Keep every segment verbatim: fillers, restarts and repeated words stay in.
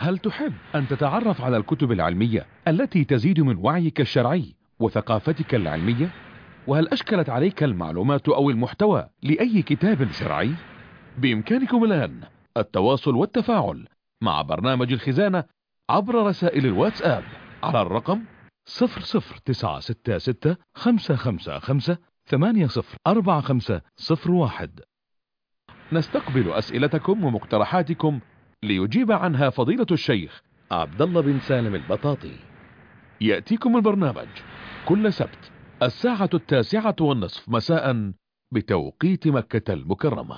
هل تحب أن تتعرف على الكتب العلمية التي تزيد من وعيك الشرعي وثقافتك العلمية؟ وهل أشكلت عليك المعلومات أو المحتوى لأي كتاب شرعي؟ بإمكانكم الآن التواصل والتفاعل مع برنامج الخزانة عبر رسائل الواتساب على الرقم صفر صفر تسعة ستة ستة خمسة خمسة خمسة ثمانية صفر أربعة خمسة صفر واحد. نستقبل أسئلتكم ومقترحاتكم ليجيب عنها فضيلة الشيخ عبد الله بن سالم البطاطي. يأتيكم البرنامج كل سبت الساعة التاسعة والنصف مساء بتوقيت مكة المكرمة.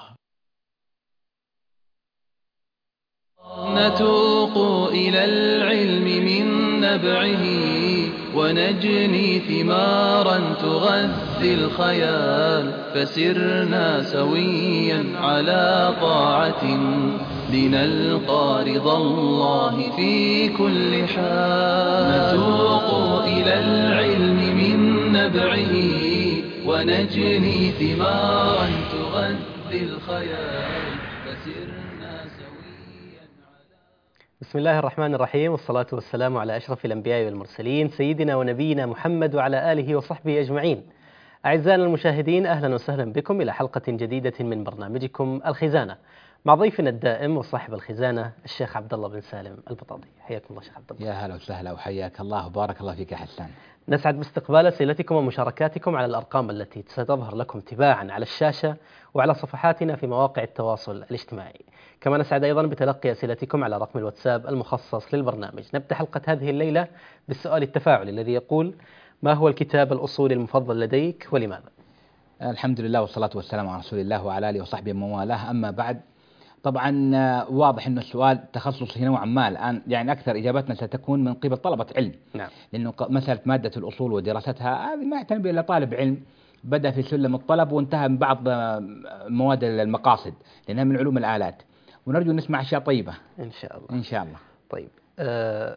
نتوق إلى العلم من نبعه ونجني ثمارا تغذي الخيال، فسرنا سويا على طاعة لنلقى رضا الله في كل حال. نتوق إلى العلم من نبعه ونجني ثمارا تغذي الخيال، فسرنا سويا على. بسم الله الرحمن الرحيم، والصلاة والسلام على أشرف الأنبياء والمرسلين سيدنا ونبينا محمد وعلى آله وصحبه أجمعين. أعزائنا المشاهدين، أهلا وسهلا بكم إلى حلقة جديدة من برنامجكم الخزانة مع ضيفنا الدائم وصاحب الخزانة الشيخ عبد الله بن سالم البطاطي. حياكم الله شيخ عبد الله. يا هلا وسهلا وحياك الله وبارك الله فيك يا حسان. نسعد باستقبال أسئلتكم ومشاركاتكم على الأرقام التي ستظهر لكم تباعا على الشاشة وعلى صفحاتنا في مواقع التواصل الاجتماعي. كما نسعد أيضا بتلقي أسئلتكم على رقم الواتساب المخصص للبرنامج. نبدأ حلقة هذه الليلة بالسؤال التفاعلي الذي يقول: ما هو الكتاب الأصولي المفضل لديك ولماذا؟ الحمد لله والصلاة والسلام على رسول الله وعلى آله وصحبه ومن والاه، أما بعد. طبعا واضح أن السؤال تخصصي نوعا ما الآن، يعني أكثر إجابتنا ستكون من قبل طلبة علم. نعم. لأنه مسألة مادة الأصول ودراستها هذه ما يعتني إلا طالب علم بدأ في سلم الطلب وانتهى من بعض مواد المقاصد، لأنها من علوم الآلات. ونرجو نسمع أشياء طيبة إن شاء الله. إن شاء الله. طيب، أه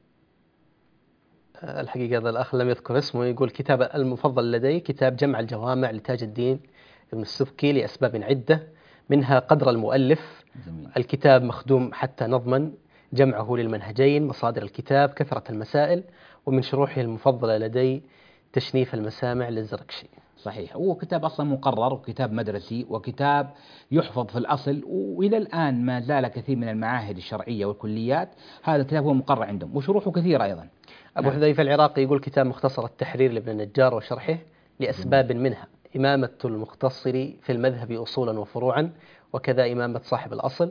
الحقيقة هذا الأخ لم يذكر اسمه، يقول: كتاب المفضل لدي كتاب جمع الجوامع لتاج الدين ابن السبكي لأسباب عدة، منها قدر المؤلف. جميل. الكتاب مخدوم حتى نضمن جمعه للمنهجين. مصادر الكتاب كثرة المسائل. ومن شروحه المفضلة لدي تشنيف المسامع للزركشي. صحيح، هو كتاب أصلا مقرر وكتاب مدرسي وكتاب يحفظ في الأصل، وإلى الآن ما زال كثير من المعاهد الشرعية والكليات هذا الكتاب هو مقرر عندهم، وشروحه كثيرة أيضا. أبو حذيفة العراقي يقول: كتاب مختصر التحرير لابن النجار وشرحه لأسباب منها إمامة المختصر في المذهب أصولا وفروعا، وكذا إمامة صاحب الأصل.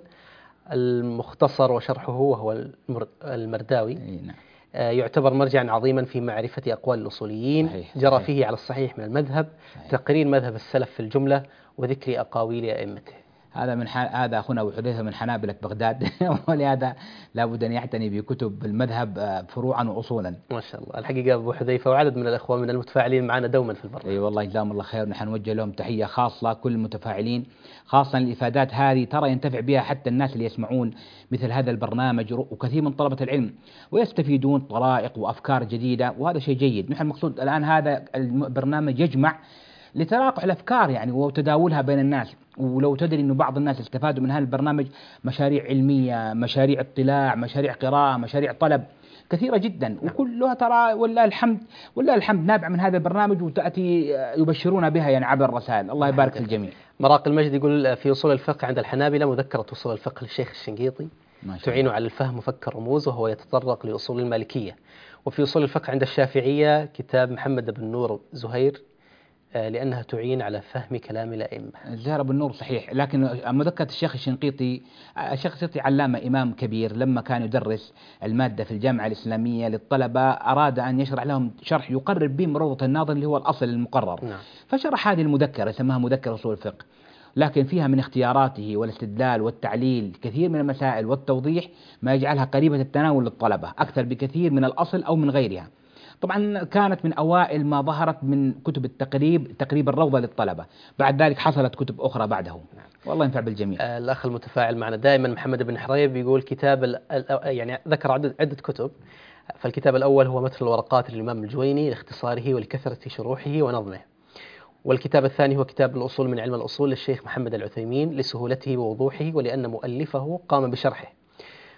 المختصر وشرحه وهو المرداوي نعم. يعتبر مرجعا عظيما في معرفة أقوال الأصوليين. صحيح. جرى صحيح. فيه على الصحيح من المذهب. صحيح. تقرير مذهب السلف في الجملة وذكر أقاويل أئمته. هذا من ح... هذا أخونا أبو حذيفة من حنابلة بغداد ولهذا لابد أن يعتني بكتب المذهب فروعا وأصولا. ما شاء الله. الحقيقة أبو حذيفة وعدد من الأخوة من المتفاعلين معنا دوما في البرنامج. أي والله جزاهم الله خير، نحن نوجه لهم تحية خاصة كل المتفاعلين، خاصة الإفادات هذه ترى ينتفع بها حتى الناس اللي يسمعون مثل هذا البرنامج وكثير من طلبة العلم، ويستفيدون طرائق وأفكار جديدة، وهذا شيء جيد. نحن المقصود الآن هذا البرنامج يجمع لتلاقح الأفكار يعني وتداولها بين الناس. ولو تدري أنه بعض الناس استفادوا من هذا البرنامج مشاريع علمية، مشاريع اطلاع، مشاريع قراءة، مشاريع طلب كثيرة جدا، وكلها ترى والله الحمد والله الحمد نابع من هذا البرنامج، وتأتي يبشرون بها يعني عبر الرسائل. الله يبارك في الجميع. مراق المجد يقول: في أصول الفقه عند الحنابلة مذكرة أصول الفقه للشيخ الشنقيطي تعين على الفهم وفك الرموز، وهو يتطرق لأصول المالكية. وفي أصول الفقه عند الشافعية كتاب محمد بن نور زهير لأنها تعين على فهم كلام الأئمة. زهر بن نور صحيح، لكن مذكرة الشيخ الشنقيطي، الشيخ الشنقيطي علامة إمام كبير، لما كان يدرس المادة في الجامعة الإسلامية للطلبة أراد أن يشرح لهم شرح يقرب به روضة الناظر اللي هو الأصل المقرر. نعم. فشرح هذه المذكرة سماها مذكرة أصول الفقه، لكن فيها من اختياراته والاستدلال والتعليل كثير من المسائل والتوضيح ما يجعلها قريبة التناول للطلبة أكثر بكثير من الأصل أو من غيرها. طبعا كانت من أوائل ما ظهرت من كتب التقريب تقريب الروضة للطلبة، بعد ذلك حصلت كتب أخرى بعده. والله ينفع بالجميع. آه الأخ المتفاعل معنا دائما محمد بن حريب يقول: كتاب يعني ذكر عدد, عدة كتب، فالكتاب الأول هو متن الورقات للإمام الجويني لاختصاره ولكثرة شروحه ونظمه. والكتاب الثاني هو كتاب الأصول من علم الأصول للشيخ محمد العثيمين لسهولته ووضوحه ولأن مؤلفه قام بشرحه.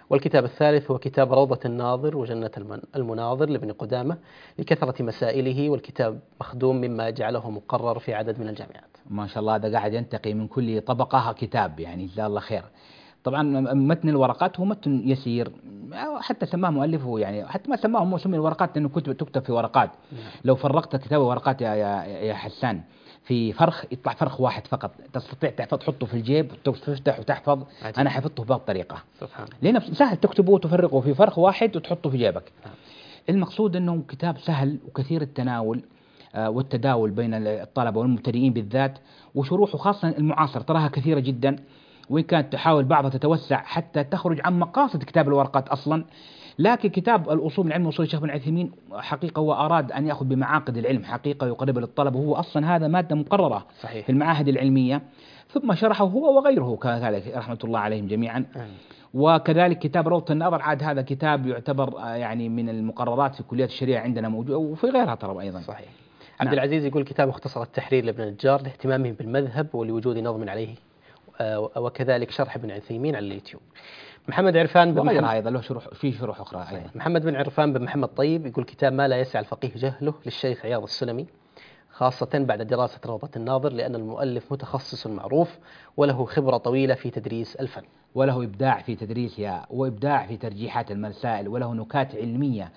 والكتاب الثالث هو كتاب روضة الناظر وجنة المن- المناظر لابن قدامة لكثرة مسائله، والكتاب مخدوم مما جعله مقرر في عدد من الجامعات. ما شاء الله، هذا قاعد ينتقي من كل طبقة كتاب، يعني جزاه الله خير. طبعا متن الورقات هو متن يسير، حتى سماه مؤلفه يعني، حتى ما سماه هو سمي الورقات لأنه كتب تكتب في ورقات. لو فرقت كتاب ورقات يا يا يا حسان في فرخ يطلع فرخ واحد فقط، تستطيع تحفظ تحطه في الجيب تفتح وتحفظ. عجيب. أنا حفظته بهذه الطريقة سبحان الله. لأنه سهل تكتبه وتفرقه في فرخ واحد وتحطه في جيبك. نعم. المقصود أنه كتاب سهل وكثير التناول آه، والتداول بين الطلبة والمبتدئين بالذات، وشروحه خاصة المعاصر تراها كثيرة جدا، وإن كانت تحاول بعضها تتوسع حتى تخرج عن مقاصد كتاب الورقات أصلا. لكن كتاب الأصول من علم أصول الشيخ بن عثيمين حقيقة هو أراد أن يأخذ بمعاقد العلم حقيقة يقربها للطلبة، وهو أصلا هذا مادة مقررة صحيح. في المعاهد العلمية، ثم شرحه هو وغيره كذلك رحمة الله عليهم جميعا. آمين. وكذلك كتاب روضة الناظر، عاد هذا كتاب يعتبر آه، يعني من المقررات في كليات الشريعة عندنا موجود وفي غيرها ترى أيضا. صحيح. نعم. عبد العزيز يقول كتاب مختصر التحرير لابن النجار لاهتمامه بالمذهب ولوجود نظم عليه، آه، وكذلك شرح ابن عثيمين على اليوتيوب. محمد عرفان بن وغيرها محمد أيضا له شروح، في شروح أخرى أيضا. محمد بن عرفان بن محمد طيب يقول كتاب ما لا يسع الفقيه جهله للشيخ عياض السلمي، خاصة بعد دراسة روضة الناظر، لأن المؤلف متخصص معروف وله خبرة طويلة في تدريس الفن، وله إبداع في تدريسها وإبداع في ترجيحات المسائل، وله نكات علمية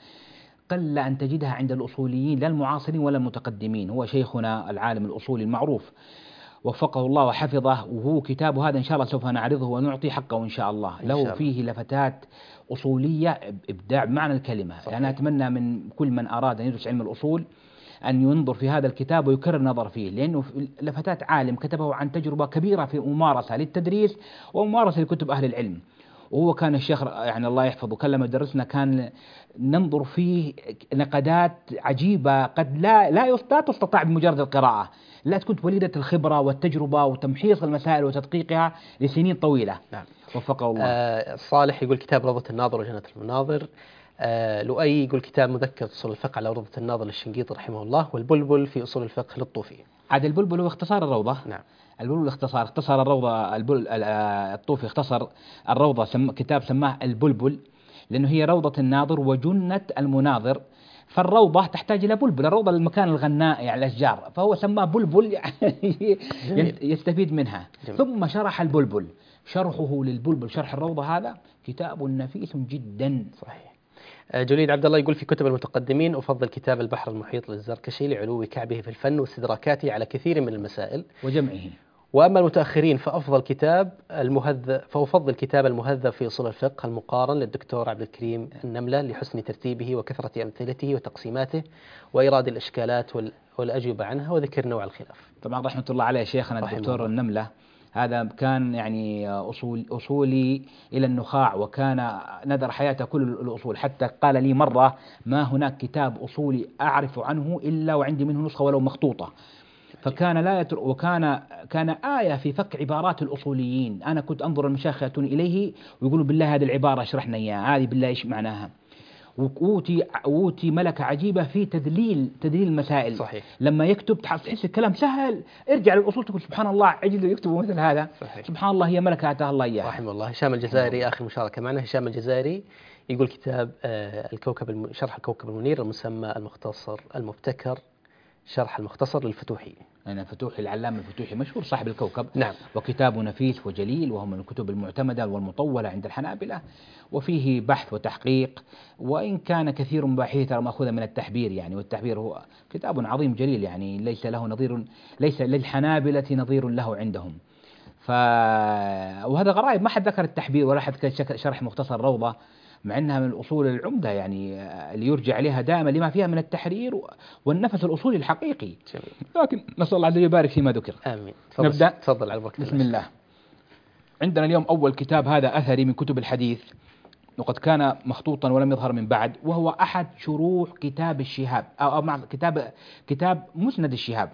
قل أن تجدها عند الأصوليين لا المعاصرين ولا المتقدمين. هو شيخنا العالم الأصولي المعروف وفقه الله وحفظه، وهو كتابه هذا إن شاء الله سوف نعرضه ونعطي حقه إن شاء الله. إن له شاء الله. فيه لفتات أصولية إبداع بمعنى الكلمة. صحيح. أنا أتمنى من كل من أراد أن يدرس علم الأصول أن ينظر في هذا الكتاب ويكرر النظر فيه، لأنه لفتات عالم كتبه عن تجربة كبيرة في ممارسة للتدريس وممارسة لكتب أهل العلم. وهو كان الشيخ يعني الله يحفظه كل ما درسنا كان ننظر فيه نقدات عجيبة قد لا لا لا تستطاع بمجرد القراءة، لا تكون وليدة الخبرة والتجربة وتمحيص المسائل وتدقيقها لسنين طويلة. نعم. وفقه الله. آه صالح يقول كتاب روضة الناظر وجنة المناظر. آه لؤي يقول كتاب مذكر أصول الفقه على روضة الناظر للشنقيطي رحمه الله، والبلبل في أصول الفقه للطوفي. عاد البلبل هو اختصار الروضة. نعم. البلبل اختصار اختصر الروضة. البل الطوفي اختصر الروضة، سم كتاب سماه البلبل لأنه هي روضة الناظر وجنة المناظر، فالروضة تحتاج إلى بلبل، الروضة المكان الغناء يعني الأشجار، فهو سماه بلبل يعني يستفيد منها. جميل. ثم شرح البلبل، شرحه للبلبل شرح الروضة هذا كتاب نفيس جدا. صحيح. جليد عبد الله يقول في كتب المتقدمين أفضل كتاب البحر المحيط للزركشي لعلو كعبه في الفن واستدراكاته على كثير من المسائل وجمعه. وأما المتأخرين فأفضل كتاب المهذب فأفضل كتاب المهذب في أصول الفقه المقارن للدكتور عبد الكريم النملة لحسن ترتيبه وكثرة أمثلته وتقسيماته وإيراد الإشكالات وال- والأجوبة عنها وذكر نوع الخلاف. طبعا رحمة الله عليه شيخنا رحمه الدكتور الله. النملة، هذا كان يعني أصول أصولي إلى النخاع، وكان نذر حياته كل الأصول، حتى قال لي مرة ما هناك كتاب أصولي أعرف عنه إلا وعندي منه نسخة ولو مخطوطة. فكان لا يتر... وكان كان آية في فك عبارات الأصوليين. أنا كنت أنظر المشايخ يأتون إليه ويقولوا بالله هذه العبارة اشرحنا إياها، هذه بالله إيش معناها. وأوتي أوتي ملكة عجيبة في تدليل تدليل المسائل. صحيح. لما يكتب تحس الكلام سهل، ارجع للأصول تقول سبحان الله عجل يكتبوا مثل هذا. صحيح. سبحان الله هي ملكة آتاها الله إياها. رحمه الله. هشام الجزائري آخر مشاركة معنا. هشام الجزائري يقول كتاب آه الكوكب الم... شرح الكوكب المنير المسمى المختصر المبتكر شرح المختصر للفتوحي. أنا فتوحي العلامة الفتوحي مشهور صاحب الكوكب. نعم. وكتابه نفيس وجليل، وهو من الكتب المعتمدة والمطولة عند الحنابلة، وفيه بحث وتحقيق، وإن كان كثير من مباحثه ترى مأخوذة من التحبير يعني، والتحبير هو كتاب عظيم جليل يعني ليس له نظير، ليس للحنابلة نظير له عندهم. ف وهذا غرائب، ما حد ذكر التحبير ولا حد شرح مختصر روضة، مع أنها من الأصول العمدة يعني اللي يرجع عليها دائما لما فيها من التحرير والنفس الأصولي الحقيقي. جميل. لكن نسأل الله عز وجل يبارك فيما ذكر. آمين. تفضل. نبدأ. تفضل على بركة بسم الله. عندنا اليوم أول كتاب هذا أثري من كتب الحديث، وقد كان مخطوطا ولم يظهر من بعد، وهو أحد شروح كتاب الشهاب أو, أو مع كتاب كتاب مسند الشهاب.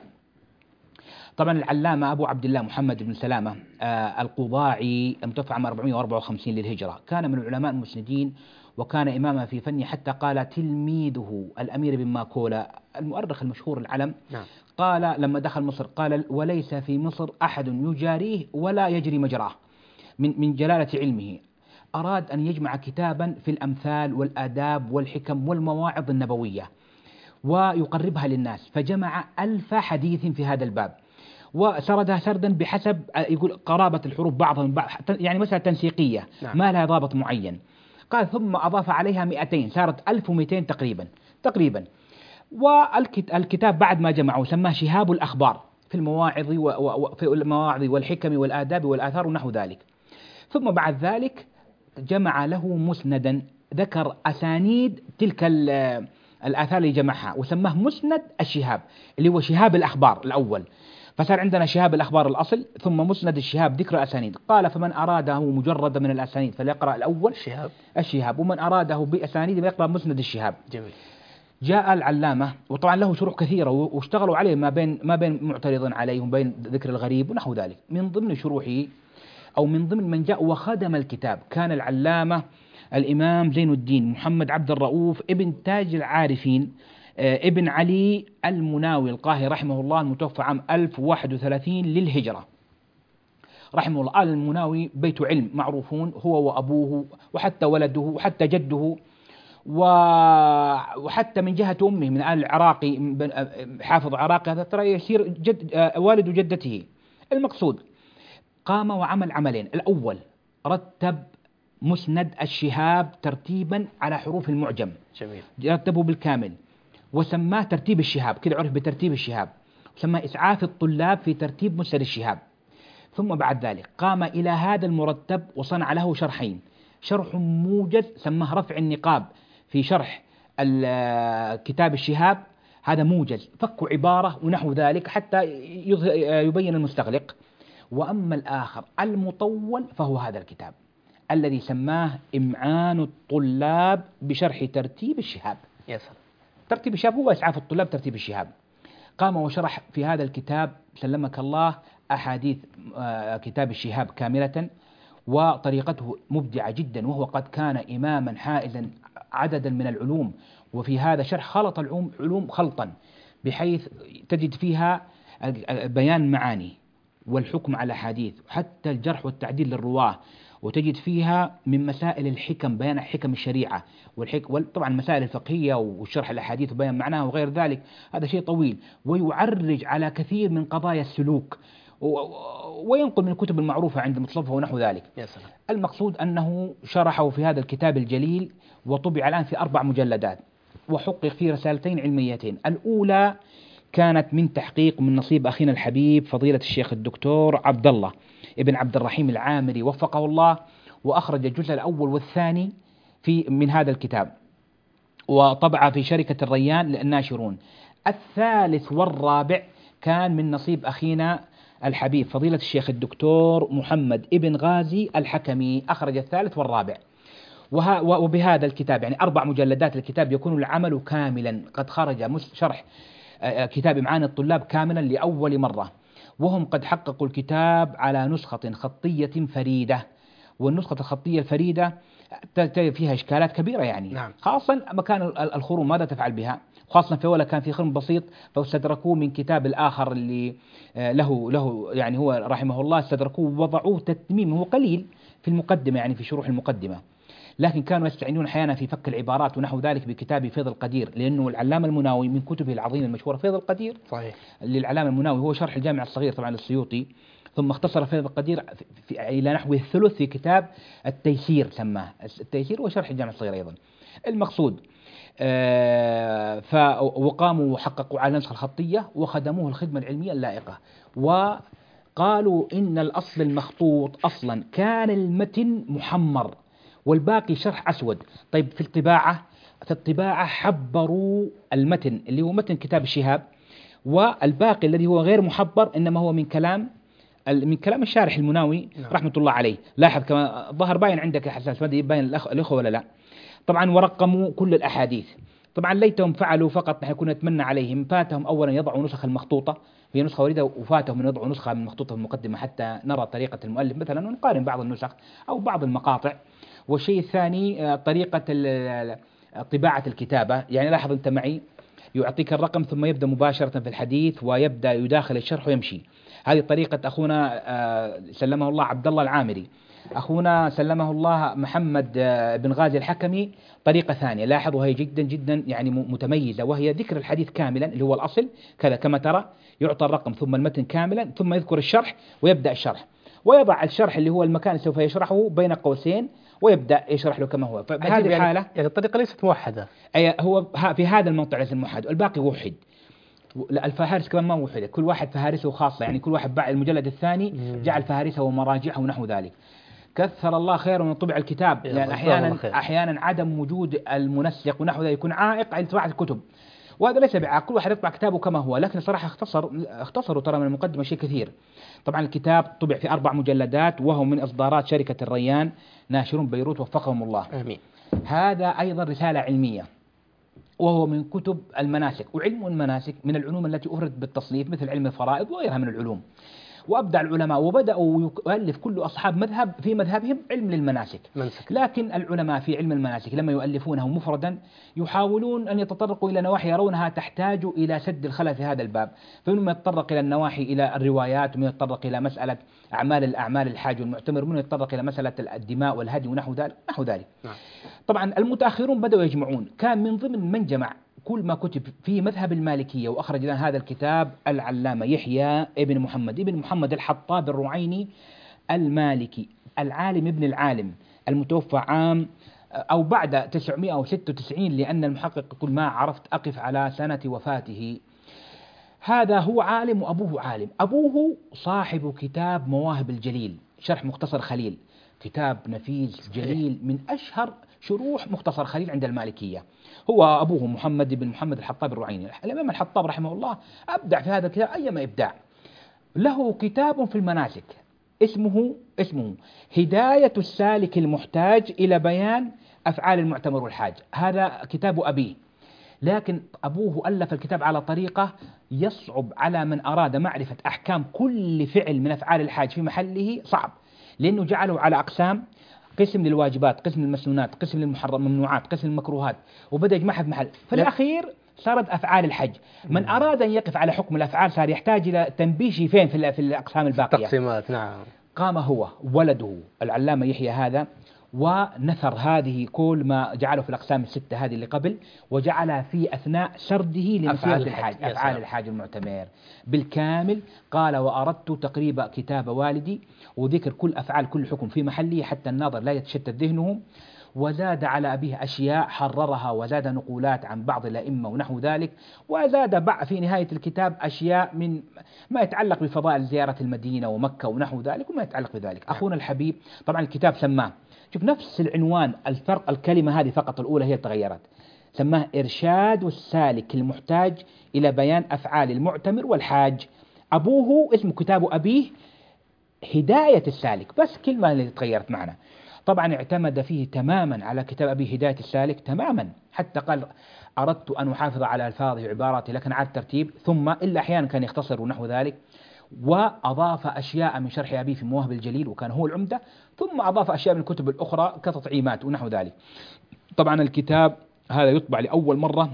طبعا العلامة أبو عبد الله محمد بن سلامة آه القضاعي المتوفى عام أربعمائة وأربعة وخمسين للهجرة، كان من العلماء المسندين وكان إماما في فنه، حتى قال تلميذه الأمير بن ماكولا المؤرخ المشهور العلم. نعم. قال لما دخل مصر قال وليس في مصر أحد يجاريه ولا يجري مجراه من من جلالة علمه. أراد أن يجمع كتابا في الأمثال والآداب والحكم والمواعظ النبوية ويقربها للناس، فجمع ألف حديث في هذا الباب وسردها سردا بحسب يقول قرابة الحروف بعضها من بعض، يعني مثلا تنسيقية نعم. ما لها ضابط معين. قال ثم أضاف عليها مئتين صارت ألف ومئتين تقريبا تقريبا. والكتاب بعد ما جمعه سماه شهاب الأخبار في المواعظ وفي المواعظ والحكم والآداب والآثار ونحو ذلك. ثم بعد ذلك جمع له مسندا ذكر أسانيد تلك الآثار اللي جمعها وسماه مسند الشهاب اللي هو شهاب الأخبار الأول. فصار عندنا شهاب الأخبار الأصل ثم مسند الشهاب ذكر أسانيد. قال فمن أراده مجرد من الأسانيد فليقرأ الأول الشهاب الشهاب ومن أراده بأسانيد فليقرأ مسند الشهاب. جميل. جاء العلامة وطبعا له شروح كثيرة واشتغلوا عليه ما بين ما بين معترض عليه وبين ذكر الغريب ونحو ذلك. من ضمن شروحه أو من ضمن من جاء وخدم الكتاب كان العلامة الإمام زين الدين محمد عبد الرؤوف ابن تاج العارفين ابن علي المناوي القاهري رحمه الله المتوفى عام ألف وواحد وثلاثين للهجرة رحمه الله. آل المناوي بيت علم معروفون هو وأبوه وحتى ولده وحتى جده وحتى من جهة أمه من آل العراقي حافظ عراقي هذا ترى يصير جد والد جدته. المقصود قام وعمل عملين. الأول رتب مسند الشهاب ترتيبا على حروف المعجم. جميل. رتبه بالكامل وسماه ترتيب الشهاب كده عرف بترتيب الشهاب وسماه إسعاف الطلاب في ترتيب مسند الشهاب. ثم بعد ذلك قام إلى هذا المرتب وصنع له شرحين. شرح موجز سماه رفع النقاب في شرح كتاب الشهاب هذا موجز فك عبارة ونحو ذلك حتى يبين المستغلق. وأما الآخر المطول فهو هذا الكتاب الذي سماه إمعان الطلاب بشرح ترتيب الشهاب. يا سلام. ترتيب الشهاب هو إسعاف الطلاب ترتيب الشهاب. قام وشرح في هذا الكتاب سلمك الله أحاديث كتاب الشهاب كاملة وطريقته مبدعة جدا وهو قد كان إماما حائزا عددا من العلوم. وفي هذا شرح خلط العلوم علوم خلطا بحيث تجد فيها بيان معاني والحكم على حديث وحتى الجرح والتعديل للرواه وتجد فيها من مسائل الحكم بيان حكم الشريعة والحك... وطبعا المسائل الفقهية وشرح الأحاديث وبيان معناها وغير ذلك. هذا شيء طويل ويعرج على كثير من قضايا السلوك و... وينقل من الكتب المعروفة عند المتصوفة ونحو ذلك. يا سلام. المقصود أنه شرحه في هذا الكتاب الجليل وطبع الآن في أربع مجلدات وحقق فيه رسالتين علميتين. الأولى كانت من تحقيق من نصيب أخينا الحبيب فضيلة الشيخ الدكتور عبد الله ابن عبد الرحيم العامري وفقه الله وأخرج الجزء الأول والثاني في من هذا الكتاب وطبع في شركة الريان للناشرون. الثالث والرابع كان من نصيب أخينا الحبيب فضيلة الشيخ الدكتور محمد ابن غازي الحكمي أخرج الثالث والرابع. وبهذا الكتاب يعني أربع مجلدات الكتاب يكون العمل كاملا قد خرج شرح كتاب إمعان الطلاب كاملا لأول مرة وهم قد حققوا الكتاب على نسخة خطية فريدة. والنسخة الخطية الفريدة فيها إشكالات كبيرة يعني. نعم. خاصة مكان الخروم ماذا تفعل بها خاصة في أولا كان في خرم بسيط فاستدركوه من كتاب الآخر اللي له له يعني هو رحمه الله استدركوه ووضعوه تتميم هو قليل في المقدمة يعني في شروح المقدمة. لكن كانوا يستعينون أحيانا في فك العبارات ونحو ذلك بكتاب فيض القدير لأنه العلامة المناوي من كتبه العظيمة المشهورة فيض القدير. صحيح. للعلامة المناوي هو شرح الجامع الصغير طبعا للسيوطي ثم اختصر فيض القدير إلى نحو الثلث في كتاب التيسير سماه. التيسير هو شرح الجامع الصغير أيضا. المقصود آه فوقاموا وحققوا على النسخة الخطية وخدموه الخدمة العلمية اللائقة وقالوا إن الأصل المخطوط أصلا كان المتن محمر والباقي شرح أسود. طيب في الطباعة في الطباعة حبروا المتن اللي هو متن كتاب الشهاب والباقي الذي هو غير محبر إنما هو من كلام من كلام الشارح المناوي رحمة الله عليه. لاحظ كما ظهر باين عندك يا حساس ما أدري باين الأخوة ولا لا. طبعا ورقموا كل الأحاديث. طبعا ليتهم فعلوا فقط نحن كنا نتمنى عليهم فاتهم أولا يضعوا نسخ المخطوطة هي نسخة وريدة وفاتهم أن يضعوا نسخة من مخطوطة المقدمة حتى نرى طريقة المؤلف مثلا ونقارن بعض النسخ أو بعض المقاطع. والشيء الثاني طريقة طباعة الكتابة يعني لاحظ أنت معي يعطيك الرقم ثم يبدأ مباشرة في الحديث ويبدأ يداخل الشرح ويمشي. هذه طريقة أخونا سلمه الله عبد الله العامري أخونا سلمه الله محمد بن غازي الحكمي طريقة ثانية، لاحظوا هي جدا جدا يعني متميزة، وهي ذكر الحديث كاملا اللي هو الأصل كذا كما ترى، يعطى الرقم ثم المتن كاملا ثم يذكر الشرح ويبدأ الشرح، ويضع الشرح اللي هو المكان اللي سوف يشرحه بين قوسين ويبدأ يشرح له كما هو. فبهذه يعني الحالة يعني الطريقة ليست موحدة، أي هو في هذا الموضوع ليس موحد، والباقي وحد. الفهارس كمان ما وحدة، كل واحد فهارسه خاصة، يعني كل واحد بعد المجلد الثاني جعل فهارسه ومراجعه ونحو ذلك. كثر الله خير من طبع الكتاب، لأن يعني أحيانا أحيانا عدم وجود المنسق ونحو ذلك يكون عائق عند طباعة الكتب، وهذا ليس بعائق، كل واحد يطبع كتابه كما هو، لكن صراحة اختصر اختصروا ترى من المقدمة شيء كثير. طبعا الكتاب طبع في أربع مجلدات، وهو من إصدارات شركة الريان ناشرون بيروت وفقهم الله. آمين. هذا أيضا رسالة علمية، وهو من كتب المناسك، وعلم المناسك من العلوم التي أفردت بالتصنيف مثل علم الفرائض وغيرها من العلوم. وأبدع العلماء وبدأوا يؤلف كل أصحاب مذهب في مذهبهم علم للمناسك منسك. لكن العلماء في علم المناسك لما يؤلفونه مفردا يحاولون أن يتطرقوا إلى نواحي يرونها تحتاج إلى سد الخلل في هذا الباب، فمنهم يتطرق إلى النواحي إلى الروايات، ومن يتطرق إلى مسألة أعمال الأعمال الحاج والمعتمر، ومن يتطرق إلى مسألة الدماء والهدي ونحو ذلك نحو ذلك. نعم. طبعا المتأخرون بدأوا يجمعون، كان من ضمن من جمع كل ما كتب في مذهب المالكية وأخرج لنا هذا الكتاب العلامة يحيى ابن محمد ابن محمد الحطاب الرعيني المالكي، العالم ابن العالم، المتوفى عام أو بعد تسعمائة وستة وتسعين، لأن المحقق يقول ما عرفت أقف على سنة وفاته. هذا هو عالم وأبوه عالم. أبوه صاحب كتاب مواهب الجليل شرح مختصر خليل، كتاب نفيس جليل من أشهر شروح مختصر خليل عند المالكية. هو أبوه محمد بن محمد الحطاب الرعيني. الإمام الحطاب رحمه الله أبدع في هذا الكتاب أيما إبداع. له كتاب في المناسك اسمه اسمه هداية السالك المحتاج إلى بيان أفعال المعتمر والحاج، هذا كتاب أبيه، لكن أبوه ألف الكتاب على طريقة يصعب على من أراد معرفة أحكام كل فعل من أفعال الحاج في محله، صعب، لأنه جعله على أقسام، قسم للواجبات، قسم للمسنونات، قسم للممنوعات، قسم للمكروهات، وبدأ يجمعها في محل. في الأخير صارت أفعال الحج. من أراد أن يقف على حكم الأفعال صار يحتاج إلى تنبيه فين في في الأقسام الباقية، تقسيمات. نعم. قام هو ولده العلامة يحيى هذا ونثر هذه كل ما جعله في الأقسام الستة هذه اللي قبل، وجعلها في أثناء سرده لمسألة الحاج، أفعال الحاج المعتمر بالكامل. قال وأردت تقريب كتاب والدي وذكر كل أفعال كل حكم في محله حتى الناظر لا يتشتت ذهنه، وزاد على أبيه أشياء حررها، وزاد نقولات عن بعض الأئمة ونحو ذلك، وزاد بعض في نهاية الكتاب أشياء من ما يتعلق بفضائل زيارة المدينة ومكة ونحو ذلك وما يتعلق بذلك. أخونا الحبيب طبعا الكتاب سماه، شوف نفس العنوان، الفرق الكلمة هذه فقط الأولى هي تغيرت، سماه إرشاد السالك المحتاج إلى بيان أفعال المعتمر والحاج. أبوه اسم كتاب أبيه هداية السالك، بس كلمة اللي تغيرت معنا. طبعا اعتمد فيه تماما على كتاب أبي هداية السالك تماما، حتى قال أردت أن أحافظ على ألفاظي وعباراتي لكن على الترتيب، ثم إلا أحيانا كان يختصر ونحو ذلك، وأضاف أشياء من شرح أبي في مواهب الجليل وكان هو العمدة، ثم أضاف أشياء من الكتب الأخرى كتطعيمات ونحو ذلك. طبعا الكتاب هذا يطبع لأول مرة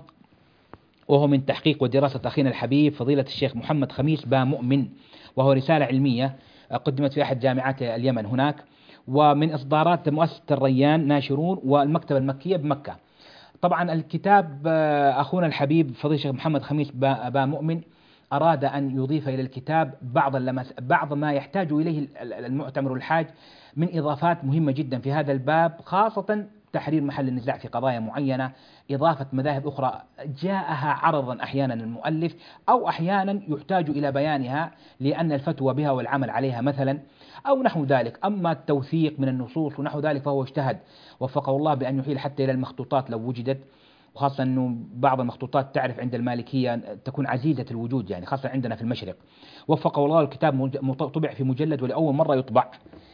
وهو من تحقيق ودراسة أخينا الحبيب فضيلة الشيخ محمد خميس با مؤمن، وهو رسالة علمية قدمت في أحد جامعات اليمن هناك، ومن إصدارات مؤسسة الريان ناشرون والمكتبة المكية بمكة. طبعا الكتاب أخونا الحبيب فضيلة الشيخ محمد خميس با, با مؤمن أراد أن يضيف إلى الكتاب بعض بعض ما يحتاج إليه المعتمر الحاج من إضافات مهمة جدا في هذا الباب، خاصة تحرير محل النزاع في قضايا معينة، إضافة مذاهب أخرى جاءها عرضا أحيانا المؤلف أو أحيانا يحتاج إلى بيانها لأن الفتوى بها والعمل عليها مثلا أو نحو ذلك. أما التوثيق من النصوص ونحو ذلك فهو اجتهد وفقه الله بأن يحيل حتى إلى المخطوطات لو وجدت، وخاصة أنه بعض المخطوطات تعرف عند المالكية تكون عزيزة الوجود، يعني خاصة عندنا في المشرق. وفقه الله الكتاب طبع في مجلد ولأول مرة يطبع.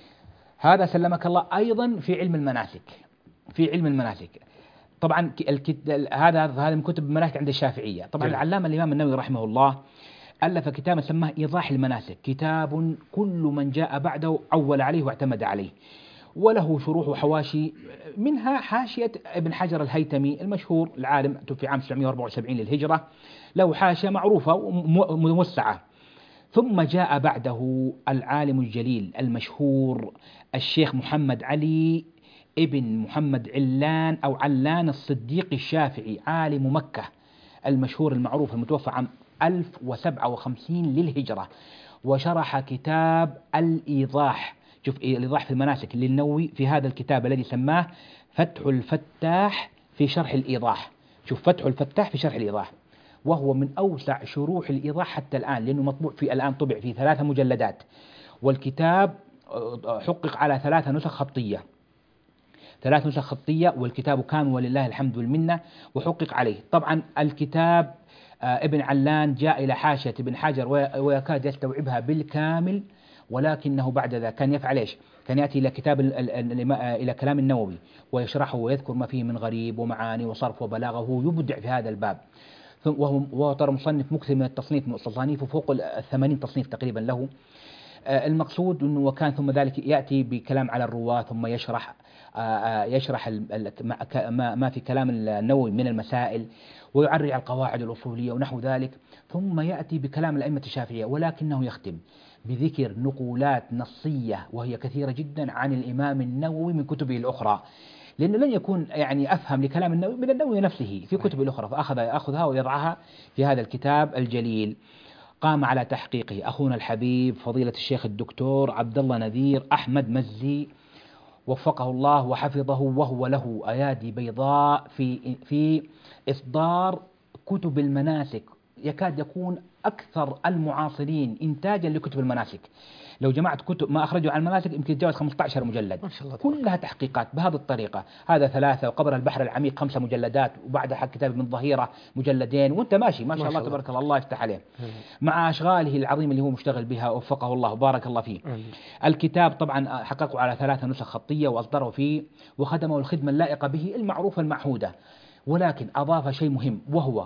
هذا سلمك الله أيضا في علم المناسك، في علم المناسك طبعا هذا هذا من كتب المناسك عند الشافعية. طبعا جميل. العلامة الإمام النووي رحمه الله ألف كتابا سماه إيضاح المناسك، كتاب كل من جاء بعده عول عليه واعتمد عليه، وله شروح وحواشي، منها حاشية ابن حجر الهيتمي المشهور العالم توفي عام تسعمائة وأربعة وسبعين للهجرة، له حاشية معروفة وموسعة ثم جاء بعده العالم الجليل المشهور الشيخ محمد علي ابن محمد علان أو علان الصديق الشافعي، عالم مكة المشهور المعروف المتوفى عام ألف وسبعة وخمسين للهجرة، وشرح كتاب الإيضاح. شوف الإيضاح في المناسك للنووي في هذا الكتاب الذي سماه فتح الفتاح في شرح الإيضاح. شوف فتح الفتاح في شرح الإيضاح، وهو من أوسع شروح الإيضاح حتى الآن، لأنه مطبوع في الآن طبع في ثلاثة مجلدات، والكتاب حقق على ثلاثة نسخ خطية ثلاث نسخ خطية والكتاب كامل ولله الحمد والمنة، وحقق عليه. طبعا الكتاب ابن علان جاء إلى حاشية ابن حجر ويكاد يستوعبها بالكامل، ولكنه بعد ذا كان يفعل إيش؟ كان يأتي إلى كتاب إلى كلام النووي ويشرحه ويذكر ما فيه من غريب ومعاني وصرف وبلاغة، وهو يبدع في هذا الباب. وهو ترى مصنف مكثر من التصنيف، تصانيفه فوق الثمانين تصنيف تقريبا له. المقصود أنه وكان ثم ذلك يأتي بكلام على الرواة، ثم يشرح يشرح ما في كلام النووي من المسائل، ويعرج على القواعد الأصولية ونحو ذلك، ثم يأتي بكلام الأئمة الشافعية، ولكنه يختم بذكر نقولات نصية وهي كثيرة جدا عن الإمام النووي من كتبه الأخرى، لأنه لن يكون يعني أفهم لكلام النووي من النووي نفسه في كتبه الأخرى، فأخذ يأخذها ويضعها في هذا الكتاب الجليل. قام على تحقيقه أخونا الحبيب فضيلة الشيخ الدكتور عبد الله نذير أحمد مزي وفقه الله وحفظه، وهو له أيادي بيضاء في في إصدار كتب المناسك، يكاد يكون أكثر المعاصرين إنتاجا لكتب المناسك. لو جمعت كتب ما أخرجوا عن المناسك يمكن يتجاوز خمسة عشر مجلد، ما شاء الله، كلها تحقيقات بهذه الطريقة. هذا ثلاثة، وقبر البحر العميق خمسة مجلدات، وبعدها كتاب من ظهيرة مجلدين، وأنت ماشي ما شاء الله تبارك الله، الله يفتح عليه مع أشغاله العظيمة اللي هو مشتغل بها، وفقه الله وبارك الله فيه. الكتاب طبعا حققوا على ثلاثة نسخ خطية وأصدره فيه وخدمه الخدمة اللائقة به المعروفة المعهودة، ولكن أضاف شيء مهم، وهو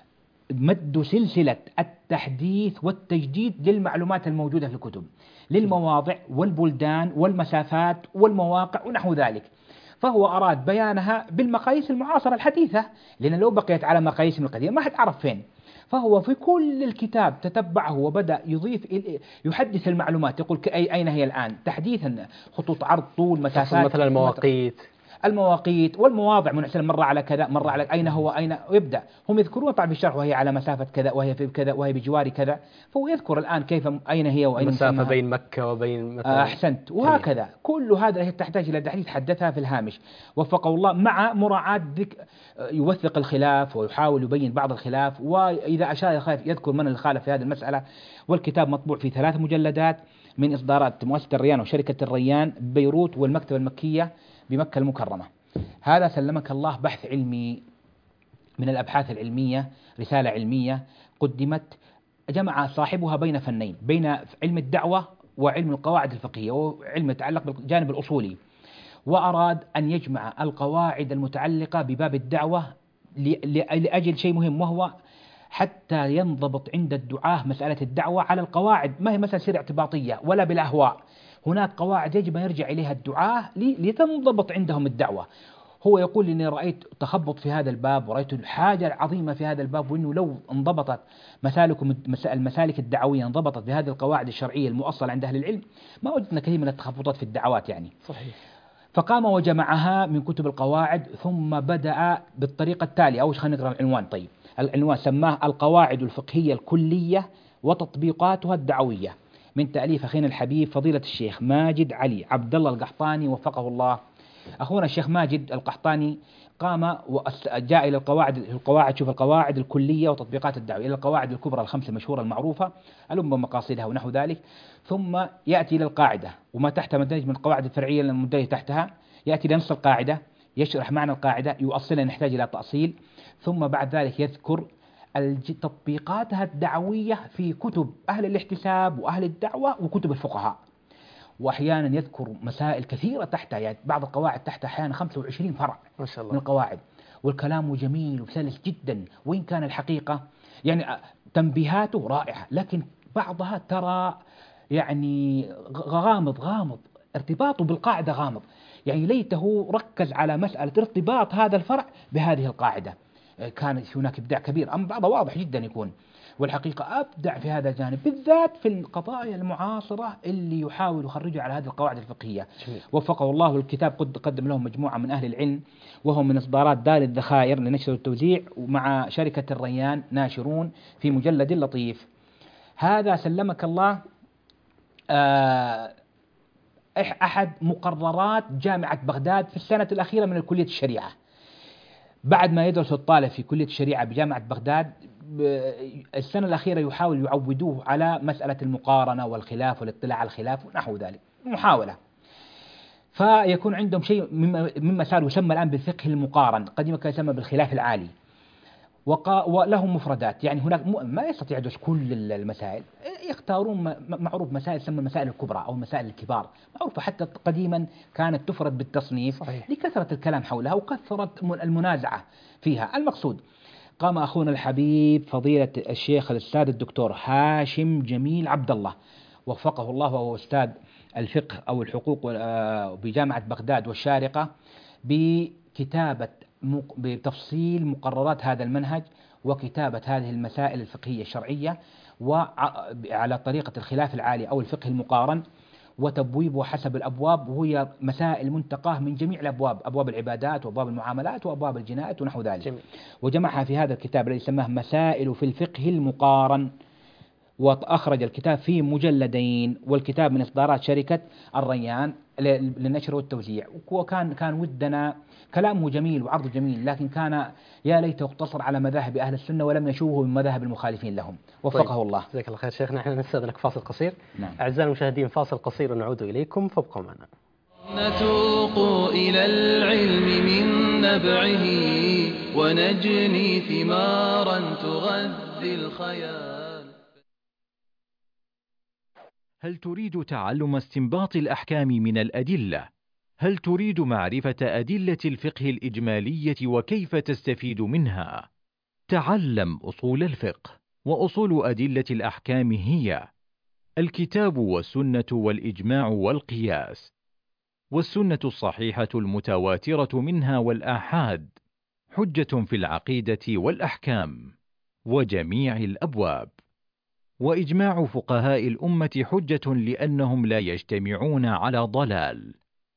مد سلسلة التحديث والتجديد للمعلومات الموجودة في الكتب، للمواضع والبلدان والمسافات والمواقع ونحو ذلك، فهو أراد بيانها بالمقاييس المعاصرة الحديثة، لأن لو بقيت على مقاييس القديمة ما حد عرف فين. فهو في كل الكتاب تتبعه وبدأ يضيف يحدث المعلومات، يقول أي أين هي الآن تحديثا، خطوط عرض، طول، مسافات، مثلا المواقيت المواقيت والمواضع منعزلة، مرة على كذا مرة على أين هو أين، ويبدأ هم يذكرون طبعا في الشرح وهي على مسافة كذا وهي في كذا وهي بجوار كذا، فهو يذكر الآن كيف أين هي وأين المسافة بين مكة وبين مثلا أحسنت، وهكذا كل هذا هي تحتاج إلى تحديث حدثها في الهامش وفقه الله، مع مراعاة ذك يوثق الخلاف ويحاول يبين بعض الخلاف، وإذا أشار الخلاف يذكر من الخالف في هذه المسألة. والكتاب مطبوع في ثلاث مجلدات من إصدارات مؤسسة الريان وشركة الريان ببيروت والمكتبة المكية بمكة المكرمة. هذا سلمك الله بحث علمي من الأبحاث العلمية، رسالة علمية قدمت جمع صاحبها بين فنين، بين علم الدعوة وعلم القواعد الفقهية وعلم يتعلق بالجانب الأصولي، وأراد أن يجمع القواعد المتعلقة بباب الدعوة لأجل شيء مهم، وهو حتى ينضبط عند الدعاة مسألة الدعوة على القواعد، ما هي مسألة سير اعتباطية ولا بالأهواء، هناك قواعد يجب أن يرجع إليها الدعاة لتنضبط عندهم الدعوة. هو يقول إني رأيت تخبط في هذا الباب ورأيت حاجة عظيمة في هذا الباب، وإنه لو انضبطت مسالك المسالك الدعوية انضبطت بهذه القواعد الشرعية المؤصلة عند أهل العلم ما وجدنا كثير من التخبطات في الدعوات يعني. صحيح. فقام وجمعها من كتب القواعد، ثم بدأ بالطريقة التالية. أول شيء خلينا نقرأ العنوان. طيب العنوان سماه القواعد الفقهية الكلية وتطبيقاتها الدعوية، من تأليف أخينا الحبيب فضيلة الشيخ ماجد علي عبد الله القحطاني وفقه الله. أخونا الشيخ ماجد القحطاني قام وجاء إلى القواعد القواعد شوف القواعد الكلية وتطبيقات الدعوة، إلى القواعد الكبرى الخمس المشهورة المعروفة الأم بمقاصدها ونحو ذلك، ثم يأتي إلى القاعدة وما تحتها مندرج من القواعد الفرعية المندرجة تحتها، يأتي لنص القاعدة يشرح معنى القاعدة يؤصلها نحتاج إلى تأصيل، ثم بعد ذلك يذكر تطبيقاتها الدعوية في كتب أهل الاحتساب وأهل الدعوة وكتب الفقهاء، وأحيانا يذكر مسائل كثيرة تحتها، يعني بعض القواعد تحتها أحيانا خمسة وعشرين فرع ما شاء الله من القواعد، والكلام جميل وسلس جدا، وإن كان الحقيقة يعني تنبيهاته رائعة، لكن بعضها ترى يعني غامض غامض ارتباطه بالقاعدة غامض، يعني ليته ركز على مسألة ارتباط هذا الفرع بهذه القاعدة. كان هناك إبداع كبير، أما بعضها واضح جدا يكون. والحقيقة أبدع في هذا الجانب بالذات في القضايا المعاصرة اللي يحاول يخرجها على هذه القواعد الفقهية. جميل. وفقه الله. الكتاب قد قدم لهم مجموعة من أهل العلم، وهم من إصدارات دار الذخائر لنشر والتوزيع، ومع شركة الريان ناشرون في مجلد لطيف. هذا سلمك الله آه أحد مقررات جامعة بغداد في السنة الأخيرة من كلية الشريعة. بعد ما يدرس الطالب في كلية الشريعة بجامعة بغداد، السنة الأخيرة يحاول يعودوه على مسألة المقارنة والخلاف والاطلاع على الخلاف ونحو ذلك، محاولة. فيكون عندهم شيء مما صار يسمى الآن بالفقه المقارن، قديما كان يسمى بالخلاف العالي، وقا ولهم مفردات. يعني هناك ما يستطيع يدرس كل المسائل، يختارون معروف مسائل تسمى المسائل الكبرى أو المسائل الكبار، معروفة حتى قديما كانت تفرد بالتصنيف. صحيح. لكثرة الكلام حولها وكثرة المنازعة فيها. المقصود قام أخونا الحبيب فضيلة الشيخ الأستاذ الدكتور هاشم جميل عبد الله وفقه الله، وهو أستاذ الفقه أو الحقوق بجامعة بغداد والشارقة، بكتابة بتفصيل مقررات هذا المنهج وكتابة هذه المسائل الفقهية الشرعية وعلى طريقة الخلاف العالي أو الفقه المقارن، وتبويبه حسب الأبواب، وهي مسائل منتقاه من جميع الأبواب، أبواب العبادات وأبواب المعاملات وأبواب الجنايات ونحو ذلك. جميل. وجمعها في هذا الكتاب الذي سماه مسائل في الفقه المقارن، وأخرج الكتاب في مجلدين، والكتاب من إصدارات شركة الريان للنشر والتوزيع. وكان كان ودنا كلامه جميل وعرضه جميل، لكن كان يا ليته اقتصر على مذاهب أهل السنة ولم يشوه من مذاهب المخالفين لهم، وفقه طيب. الله. جزاك الله خير شيخنا. نحن نستأذنك فاصل قصير. نعم. أعزائي المشاهدين، فاصل قصير ونعود إليكم، فابقوا معنا. نتوق إلى العلم من نبعه ونجني ثمارا تغذي الخيال. هل تريد تعلم استنباط الأحكام من الأدلة؟ هل تريد معرفة أدلة الفقه الإجمالية وكيف تستفيد منها؟ تعلم أصول الفقه. وأصول أدلة الأحكام هي الكتاب والسنة والإجماع والقياس، والسنة الصحيحة المتواترة منها والآحاد، حجة في العقيدة والأحكام وجميع الأبواب. وإجماع فقهاء الأمة حجة لأنهم لا يجتمعون على ضلال.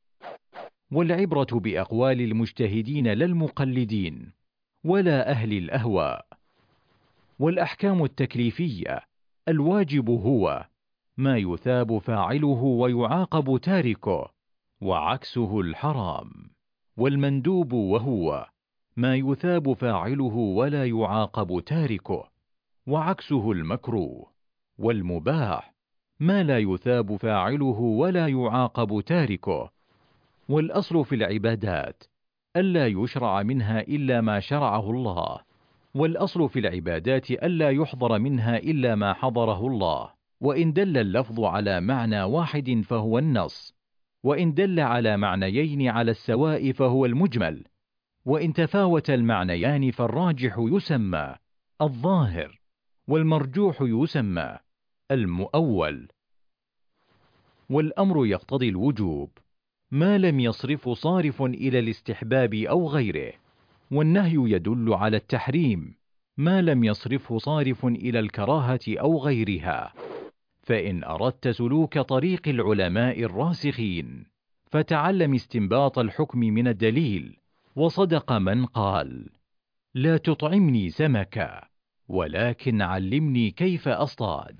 والعبرة بأقوال المجتهدين لا المقلدين ولا أهل الأهواء. والأحكام التكليفية: الواجب هو ما يثاب فاعله ويعاقب تاركه، وعكسه الحرام. والمندوب وهو ما يثاب فاعله ولا يعاقب تاركه، وعكسه المكروه. والمباح ما لا يثاب فاعله ولا يعاقب تاركه. والأصل في العبادات ألا يشرع منها إلا ما شرعه الله. والأصل في العبادات ألا يحضر منها إلا ما حضره الله. وإن دل اللفظ على معنى واحد فهو النص، وإن دل على معنيين على السواء فهو المجمل، وإن تفاوت المعنيان فالراجح يسمى الظاهر، والمرجوح يسمى المؤول. والأمر يقتضي الوجوب ما لم يصرف صارف إلى الاستحباب أو غيره، والنهي يدل على التحريم ما لم يصرفه صارف إلى الكراهة أو غيرها. فإن أردت سلوك طريق العلماء الراسخين فتعلم استنباط الحكم من الدليل. وصدق من قال: لا تطعمني سمكا ولكن علمني كيف أصطاد.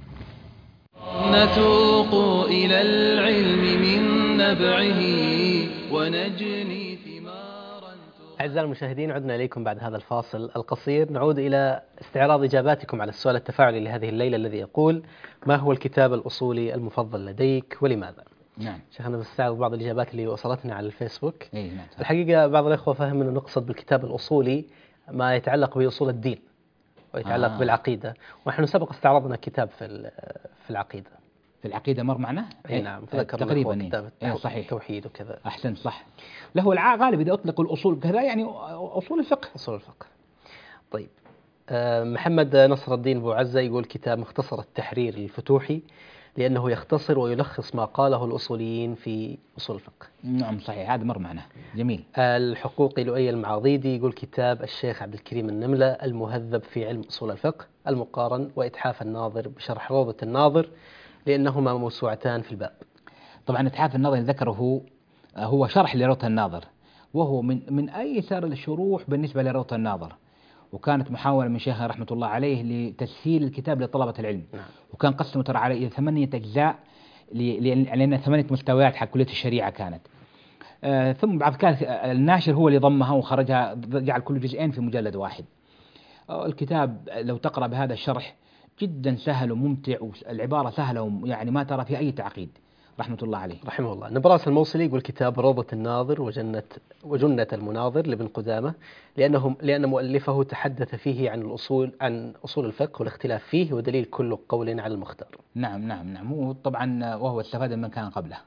نتوق إلى العلم من نبعه ونجني ثمارا. أعزائي المشاهدين، عدنا إليكم بعد هذا الفاصل القصير. نعود إلى استعراض إجاباتكم على السؤال التفاعلي لهذه الليلة الذي يقول: ما هو الكتاب الأصولي المفضل لديك ولماذا؟ نعم. شيخنا بنستعرض بعض الإجابات اللي وصلتنا على الفيسبوك. إيه نعم. الحقيقة بعض الإخوة فهم أنه نقصد بالكتاب الأصولي ما يتعلق بأصول الدين ويتعلق آه. بالعقيدة، ونحن سبق استعرضنا كتاب في في العقيدة. في العقيدة مر معنا؟ اي نعم، تذكرنا تقريبا كتاب إيه صحيح. التوحيد وكذا. أحسن صح. له الغالب إذا أطلق الأصول كذا يعني أصول الفقه. أصول الفقه. طيب، أه محمد نصر الدين أبو عزة يقول: كتاب مختصر التحرير الفتوحي لأنه يختصر ويلخص ما قاله الأصوليين في أصول الفقه. نعم صحيح، هذا مر معنا. جميل. الحقوقي لؤي المعاضيدي يقول كتاب الشيخ عبد الكريم النملة المهذب في علم أصول الفقه المقارن وإتحاف الناظر بشرح روضة الناظر لأنهما موسوعتان في الباب. طبعا إتحاف الناظر ذكره هو شرح لروضة الناظر، وهو من من أيسر الشروح بالنسبة لروضة الناظر، وكانت محاولة من شيخنا رحمة الله عليه لتسهيل الكتاب لطلبة العلم. نعم. وكان قسمه ترى على ثمانية أجزاء لأن ثمانية مستويات حق كلية الشريعة كانت. آه ثم بعد كان الناشر هو اللي ضمها وخرجها، جعل كل جزئين في مجلد واحد. آه الكتاب لو تقرأ بهذا الشرح جدا سهل وممتع، والعبارة سهلة يعني ما ترى فيها أي تعقيد، رحمة الله عليه. رحمه الله. نبراس الموصلي يقول كتاب روضة الناظر وجنة وجنة المناظر لابن قدامة، لأنه لأن مؤلفه تحدث فيه عن الأصول عن أصول الفقه والاختلاف فيه ودليل كل قول على المختار. نعم نعم نعم، هو طبعا وهو استفاد من كان قبله.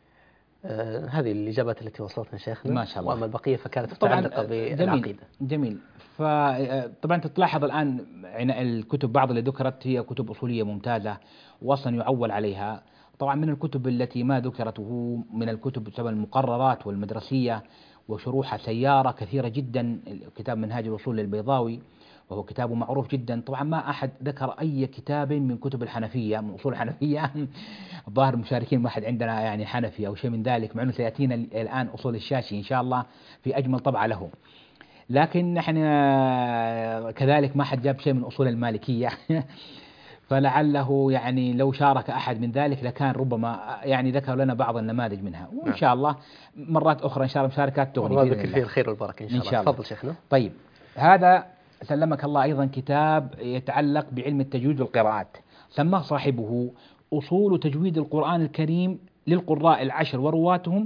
آه هذه الإجابات التي وصلتنا شيخنا ما شاء الله. وأما البقية فكانت متعلقة بالعقيدة. جميل. فطبعا تلاحظ الآن الكتب بعض اللي ذكرت هي كتب أصولية ممتازة وأصلا يعول عليها. طبعا من الكتب التي ما ذكرت وهو من الكتب سواء المقررات والمدرسية وشروحها سيارة كثيرة جدا، كتاب منهاج الوصول للبيضاوي وهو كتاب معروف جدا. طبعا ما أحد ذكر أي كتاب من كتب الحنفية من أصول الحنفية الظاهر المشاركين ما أحد عندنا يعني حنفي أو شيء من ذلك، مع أنه سيأتينا الآن أصول الشاشي إن شاء الله في أجمل طبعة له. لكن نحن كذلك ما حد جاب شيء من أصول المالكية فلعله يعني لو شارك أحد من ذلك لكان ربما يعني ذكر لنا بعض النماذج منها، وإن شاء الله مرات أخرى إن شاء الله مشاركات تغني. الله ذكر فيه الخير والبركة إن شاء, إن شاء الله. تفضل شيخنا. طيب هذا سلمك الله أيضا كتاب يتعلق بعلم التجويد والقراءات، سماه صاحبه أصول تجويد القرآن الكريم للقراء العشر ورواتهم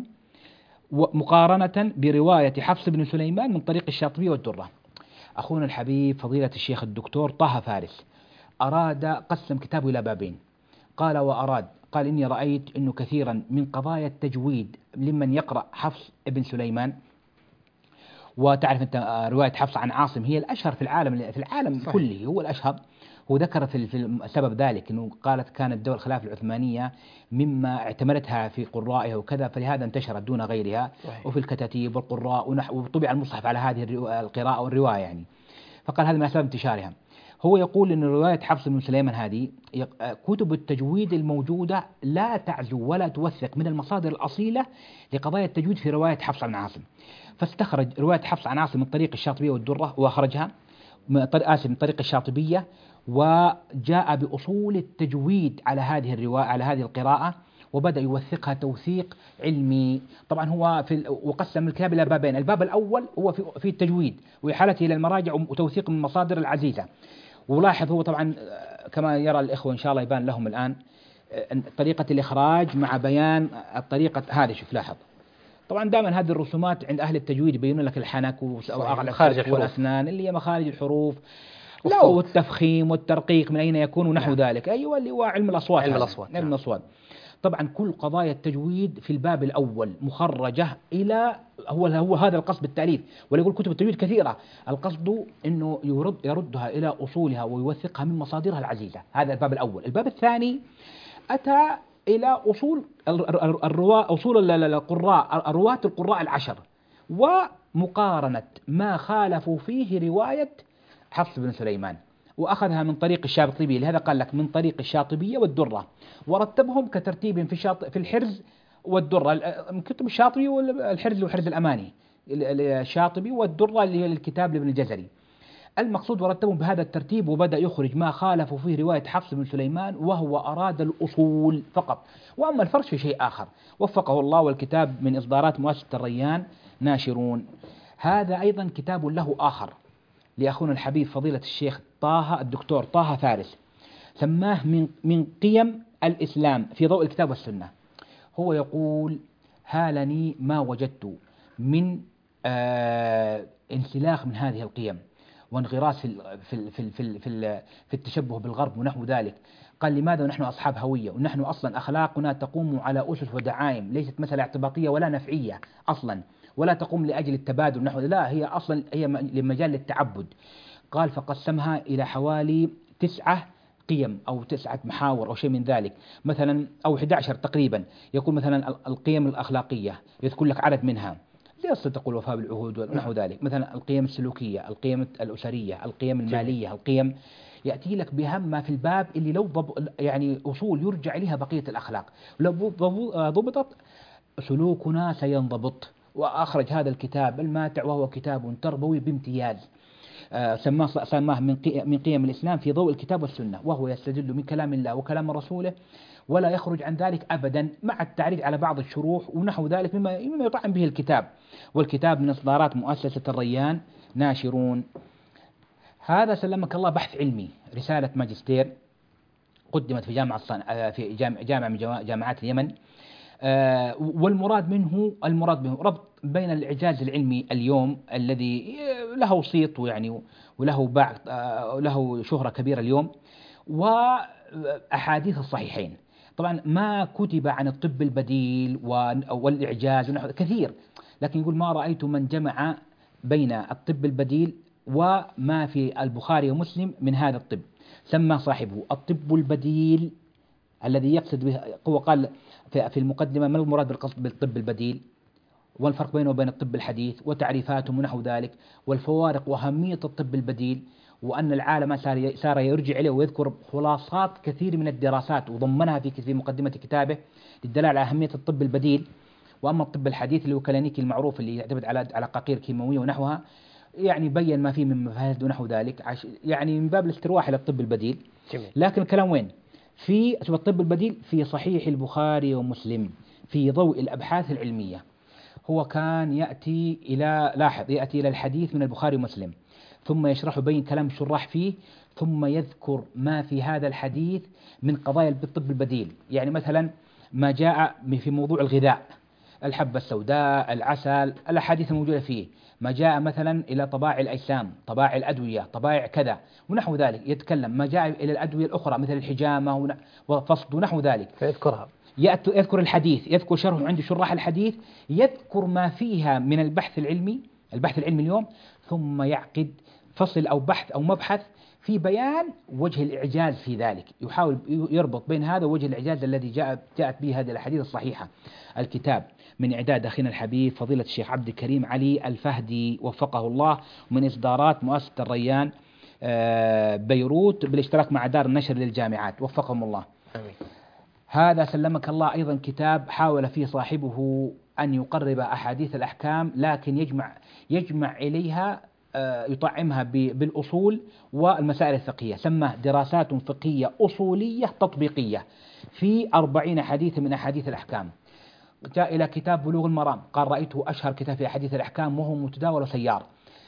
مقارنة برواية حفص بن سليمان من طريق الشاطبي والدرة. أخونا الحبيب فضيلة الشيخ الدكتور طه فارس أراد قسم كتابه إلى بابين، قال وأراد قال إني رأيت أنه كثيرا من قضايا التجويد لمن يقرأ حفص ابن سليمان، وتعرف أنت رواية حفص عن عاصم هي الأشهر في العالم في العالم صحيح. كله هو الأشهر. هو ذكر في في سبب ذلك أنه قالت كانت دول الخلافة العثمانية مما اعتمدتها في قرائها وكذا، فلهذا انتشرت دون غيرها صحيح. وفي الكتاتيب والقراء وطبع المصحف على هذه القراءة والرواية يعني، فقال هذا من أسباب انتشارها. هو يقول أن رواية حفص بن سليمان هذه كتب التجويد الموجودة لا تعزو ولا توثق من المصادر الأصيلة لقضايا التجويد في رواية حفص عن عاصم، فاستخرج رواية حفص عن عاصم من طريق الشاطبية والدرة وأخرجها من طريق آسف من طريق الشاطبية، وجاء بأصول التجويد على هذه الرواية على هذه القراءة وبدأ يوثقها توثيق علمي. طبعا هو في وقسم الكتاب إلى بابين، الباب الأول هو في في التجويد وإحالته إلى المراجع وتوثيق من المصادر العزيزة. ولاحظ هو طبعا كما يرى الإخوة إن شاء الله يبان لهم الآن طريقة الإخراج مع بيان الطريقة هذه. شوف لاحظ طبعا دائما هذه الرسومات عند أهل التجويد يبينون لك الحنك ومخارج الحروف والأسنان اللي هي مخارج الحروف لا والتفخيم والترقيق من أين يكون ونحو نعم. ذلك أيوة اللي هو علم الأصوات علم الأصوات علم الأصوات نعم. طبعا كل قضايا التجويد في الباب الأول مخرجة إلى هو هو هذا القصد بالتأليف، ولا يقول كتب التجويد كثيرة، القصد إنه يرد يردها إلى أصولها ويوثقها من مصادرها العزيزة. هذا الباب الأول. الباب الثاني أتى إلى أصول الرواة أصول القراء رواة القراء العشر ومقارنة ما خالفوا فيه رواية حفص بن سليمان، وأخذها من طريق الشاطبي، لهذا قال لك من طريق الشاطبية والدرة، ورتبهم كترتيب في الشاط في الحرز والدرة، من كتب الشاطبي والحرز وحرز الأماني الشاطبي والدرة اللي هي الكتاب لابن الجزري. المقصود ورتبهم بهذا الترتيب وبدأ يخرج ما خالفوا فيه رواية حفص بن سليمان، وهو أراد الأصول فقط، وأما الفرش في شيء آخر وفقه الله. والكتاب من إصدارات مؤسسة الريان ناشرون. هذا أيضا كتاب له آخر لأخونا الحبيب فضيلة الشيخ طه الدكتور طه فارس، سماه من من قيم الإسلام في ضوء الكتاب والسنة. هو يقول هالني ما وجدت من آه انسلاخ من هذه القيم وانغراس في في في في في, في التشبه بالغرب ونحو ذلك. قال لماذا ونحن أصحاب هوية، ونحن أصلا أخلاقنا تقوم على أسس ودعائم ليست مسألة اعتباطية ولا نفعية أصلا، ولا تقوم لأجل التبادل نحو لا، هي أصلا هي لمجال التعبد. قال فقسمها إلى حوالي تسعة قيم أو تسعة محاور أو شيء من ذلك، مثلا أو أحد عشر تقريبا، يقول مثلا القيم الأخلاقية يذكر لك عدد منها زي الصدق والوفاء بالعهود ونحو ذلك، مثلا القيم السلوكية، القيم الأسرية، القيم المالية، القيم، يأتي لك بأهم ما في الباب اللي لو ضب يعني أصول يرجع إليها بقية الأخلاق، لو ضبطت سلوكنا سينضبط. وأخرج هذا الكتاب الماتع وهو كتاب تربوي بامتياز، آه سماه سماه من من قيم الإسلام في ضوء الكتاب والسنة، وهو يستدل من كلام الله وكلام رسوله ولا يخرج عن ذلك أبدا، مع التعريج على بعض الشروح ونحو ذلك مما مما يطعن به الكتاب. والكتاب من إصدارات مؤسسة الريان ناشرون. هذا سلمك الله بحث علمي، رسالة ماجستير قدمت في جامعة في جامعة من جامعات اليمن، آه والمراد منه المراد به ربط بين الإعجاز العلمي اليوم الذي له صيت يعني وله باع آه له شهرة كبيرة اليوم، وأحاديث الصحيحين. طبعا ما كتب عن الطب البديل والإعجاز كثير، لكن يقول ما رأيت من جمع بين الطب البديل وما في البخاري ومسلم من هذا الطب. سمى صاحبه الطب البديل الذي يقصد به، هو قال في المقدمة ما المراد بالقصد بالطب البديل، والفرق بينه وبين الطب الحديث وتعريفاتهم ونحو ذلك، والفوارق وأهمية الطب البديل، وأن العالم صار يرجع إليه، ويذكر خلاصات كثير من الدراسات وضمنها في في مقدمة كتابه للدلالة على أهمية الطب البديل. وأما الطب الحديث اللي هو كلينيكي المعروف اللي يعتمد على على قاقير كيماوية ونحوها، يعني بين ما فيه من مفاسد ونحو ذلك، يعني من باب الاسترواح إلى الطب البديل. جميل. لكن الكلام وين؟ في الطب البديل في صحيح البخاري ومسلم في ضوء الأبحاث العلمية. هو كان يأتي إلى لاحظ يأتي إلى الحديث من البخاري ومسلم، ثم يشرح بين كلام الشراح فيه، ثم يذكر ما في هذا الحديث من قضايا الطب البديل. يعني مثلا ما جاء في موضوع الغذاء، الحبة السوداء، العسل، الأحاديث الموجودة فيه، ما جاء مثلا إلى طباع الأجسام، طباع الأدوية، طباع كذا ونحو ذلك، يتكلم ما جاء إلى الأدوية الأخرى مثل الحجامة وفصد ونحو ذلك فيذكرها، يذكر الحديث، يذكر شرح عند شراح الحديث، يذكر ما فيها من البحث العلمي، البحث العلمي اليوم، ثم يعقد فصل أو بحث أو مبحث في بيان وجه الإعجاز في ذلك، يحاول يربط بين هذا ووجه الإعجاز الذي جاء جاءت به هذه الأحاديث الصحيحة. الكتاب من إعداد أخينا الحبيب فضيلة الشيخ عبد الكريم علي الفهدي وفقه الله، من إصدارات مؤسسة الريان بيروت بالاشتراك مع دار النشر للجامعات وفقهم الله. آمين. هذا سلمك الله أيضا كتاب حاول فيه صاحبه أن يقرب أحاديث الأحكام، لكن يجمع يجمع إليها يطعمها بالأصول والمسائل الفقهية، سماه دراسات فقهية أصولية تطبيقية في أربعين حديث من أحاديث الأحكام. جاء إلى كتاب بلوغ المرام، قال رأيته أشهر كتاب في أحاديث الأحكام وهو متداول وسيار،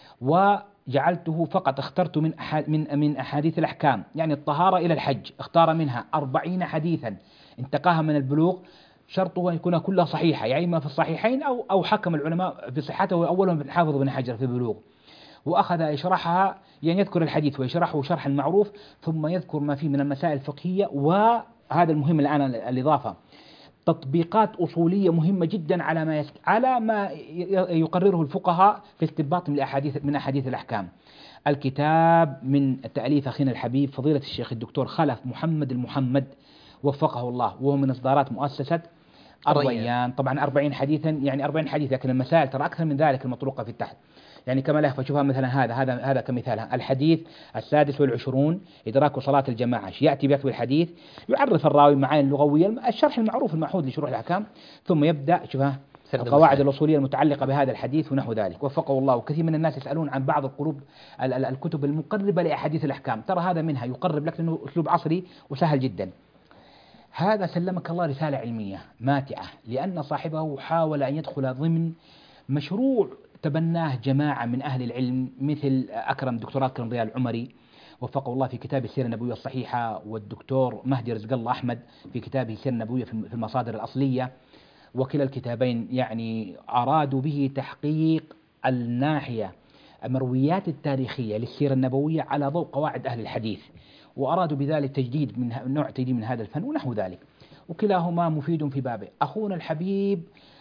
وجعلته فقط اخترت من من من أحاديث الأحكام يعني الطهارة إلى الحج، اختار منها أربعين حديثا انتقاها من البلوغ، شرطه أن يكون كلها صحيحة، يعني إما في الصحيحين أو أو حكم العلماء بصحته، وأولهم الحافظ بن حجر في البلوغ، وأخذ يشرحها، يعني يذكر الحديث ويشرحه شرحا معروف، ثم يذكر ما فيه من المسائل الفقهية، وهذا المهم الآن الإضافة، تطبيقات أصولية مهمة جدا على ما يست... على ما يقرره الفقهاء في استنباط من الأحاديث من أحاديث الأحكام. الكتاب من تأليف أخينا الحبيب فضيلة الشيخ الدكتور خلف محمد المحمد وفقه الله، وهو من إصدارات مؤسسة الريان. طبعا أربعين حديثا يعني أربعين حديث، لكن المسائل ترى أكثر من ذلك المطروقة في التحت، يعني كما لا فشوفها مثلا هذا هذا هذا كمثال الحديث السادس والعشرون إدراك صلاة الجماعة، يأتي بيكتب الحديث، يعرف الراوي المعاني اللغوية، الشرح المعروف المعهود لشروح الأحكام، ثم يبدأ شوفها القواعد الأصولية المتعلقة بهذا الحديث ونحو ذلك وفقه الله. وكثير من الناس يسألون عن بعض القلوب الكتب المقربة لأحاديث الأحكام، ترى هذا منها يقرب لك لأنه أسلوب عصري وسهل جدا. هذا سلمك الله رسالة علمية ماتعة، لأن صاحبه حاول أن يدخل ضمن مشروع تبناه جماعة من أهل العلم مثل أكرم دكتور أكرم ضياء العمري وفقه الله في كتاب السيرة النبوية الصحيحة، والدكتور مهدي رزق الله أحمد في كتابه السيرة النبوية في المصادر الأصلية، وكلا الكتابين يعني أرادوا به تحقيق الناحية المرويات التاريخية للسيرة النبوية على ضوء قواعد أهل الحديث، وأرادوا بذلك تجديد من نوع تجديد من هذا الفن ونحو ذلك، وكلاهما مفيد في بابه. أخونا الحبيب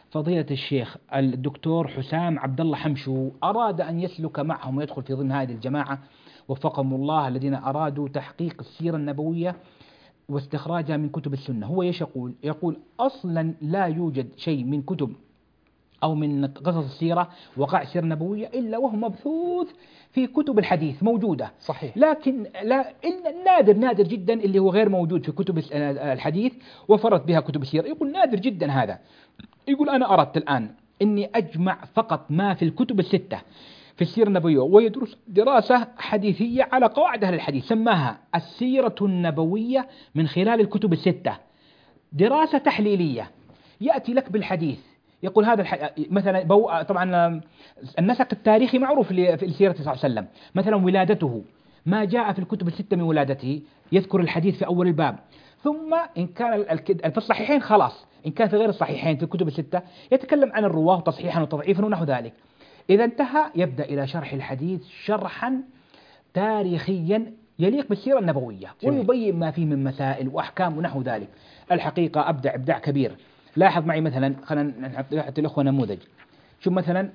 فضيلة الشيخ الدكتور حسام عبد الله حمشو أراد أن يسلك معهم ويدخل في ضمن هذه الجماعة وفقهم الله الذين أرادوا تحقيق السيرة النبوية واستخراجها من كتب السنة. هو ايش يقول؟ يقول أصلا لا يوجد شيء من كتب أو من قصص السيرة وقع السيرة النبوية إلا وهو مبثوث في كتب الحديث موجودة. صحيح. لكن لا إلا نادر نادر جدا اللي هو غير موجود في كتب الحديث وفرت بها كتب السيرة. يقول نادر جدا هذا. يقول أنا أردت الآن إني أجمع فقط ما في الكتب الستة في السيرة النبوية ويدرس دراسة حديثية على قواعد أهل الحديث، سماها السيرة النبوية من خلال الكتب الستة، دراسة تحليلية. يأتي لك بالحديث يقول هذا الح... مثلا بو... طبعا النسق التاريخي معروف في السيرة صلى الله عليه وسلم، مثلا ولادته ما جاء في الكتب الستة من ولادته يذكر الحديث في أول الباب، ثم إن كان في الصحيحين خلاص، إن كان في غير الصحيحين في الكتب الستة يتكلم عن الرواه تصحيحا وتضعيفا ونحو ذلك. إذا انتهى يبدأ إلى شرح الحديث شرحا تاريخيا يليق بالسيرة النبوية ويبين ما فيه من مسائل وأحكام ونحو ذلك. الحقيقة أبدع إبداع كبير. لاحظ معي مثلا، خلينا نحط الأخوة نموذج. شوف مثلا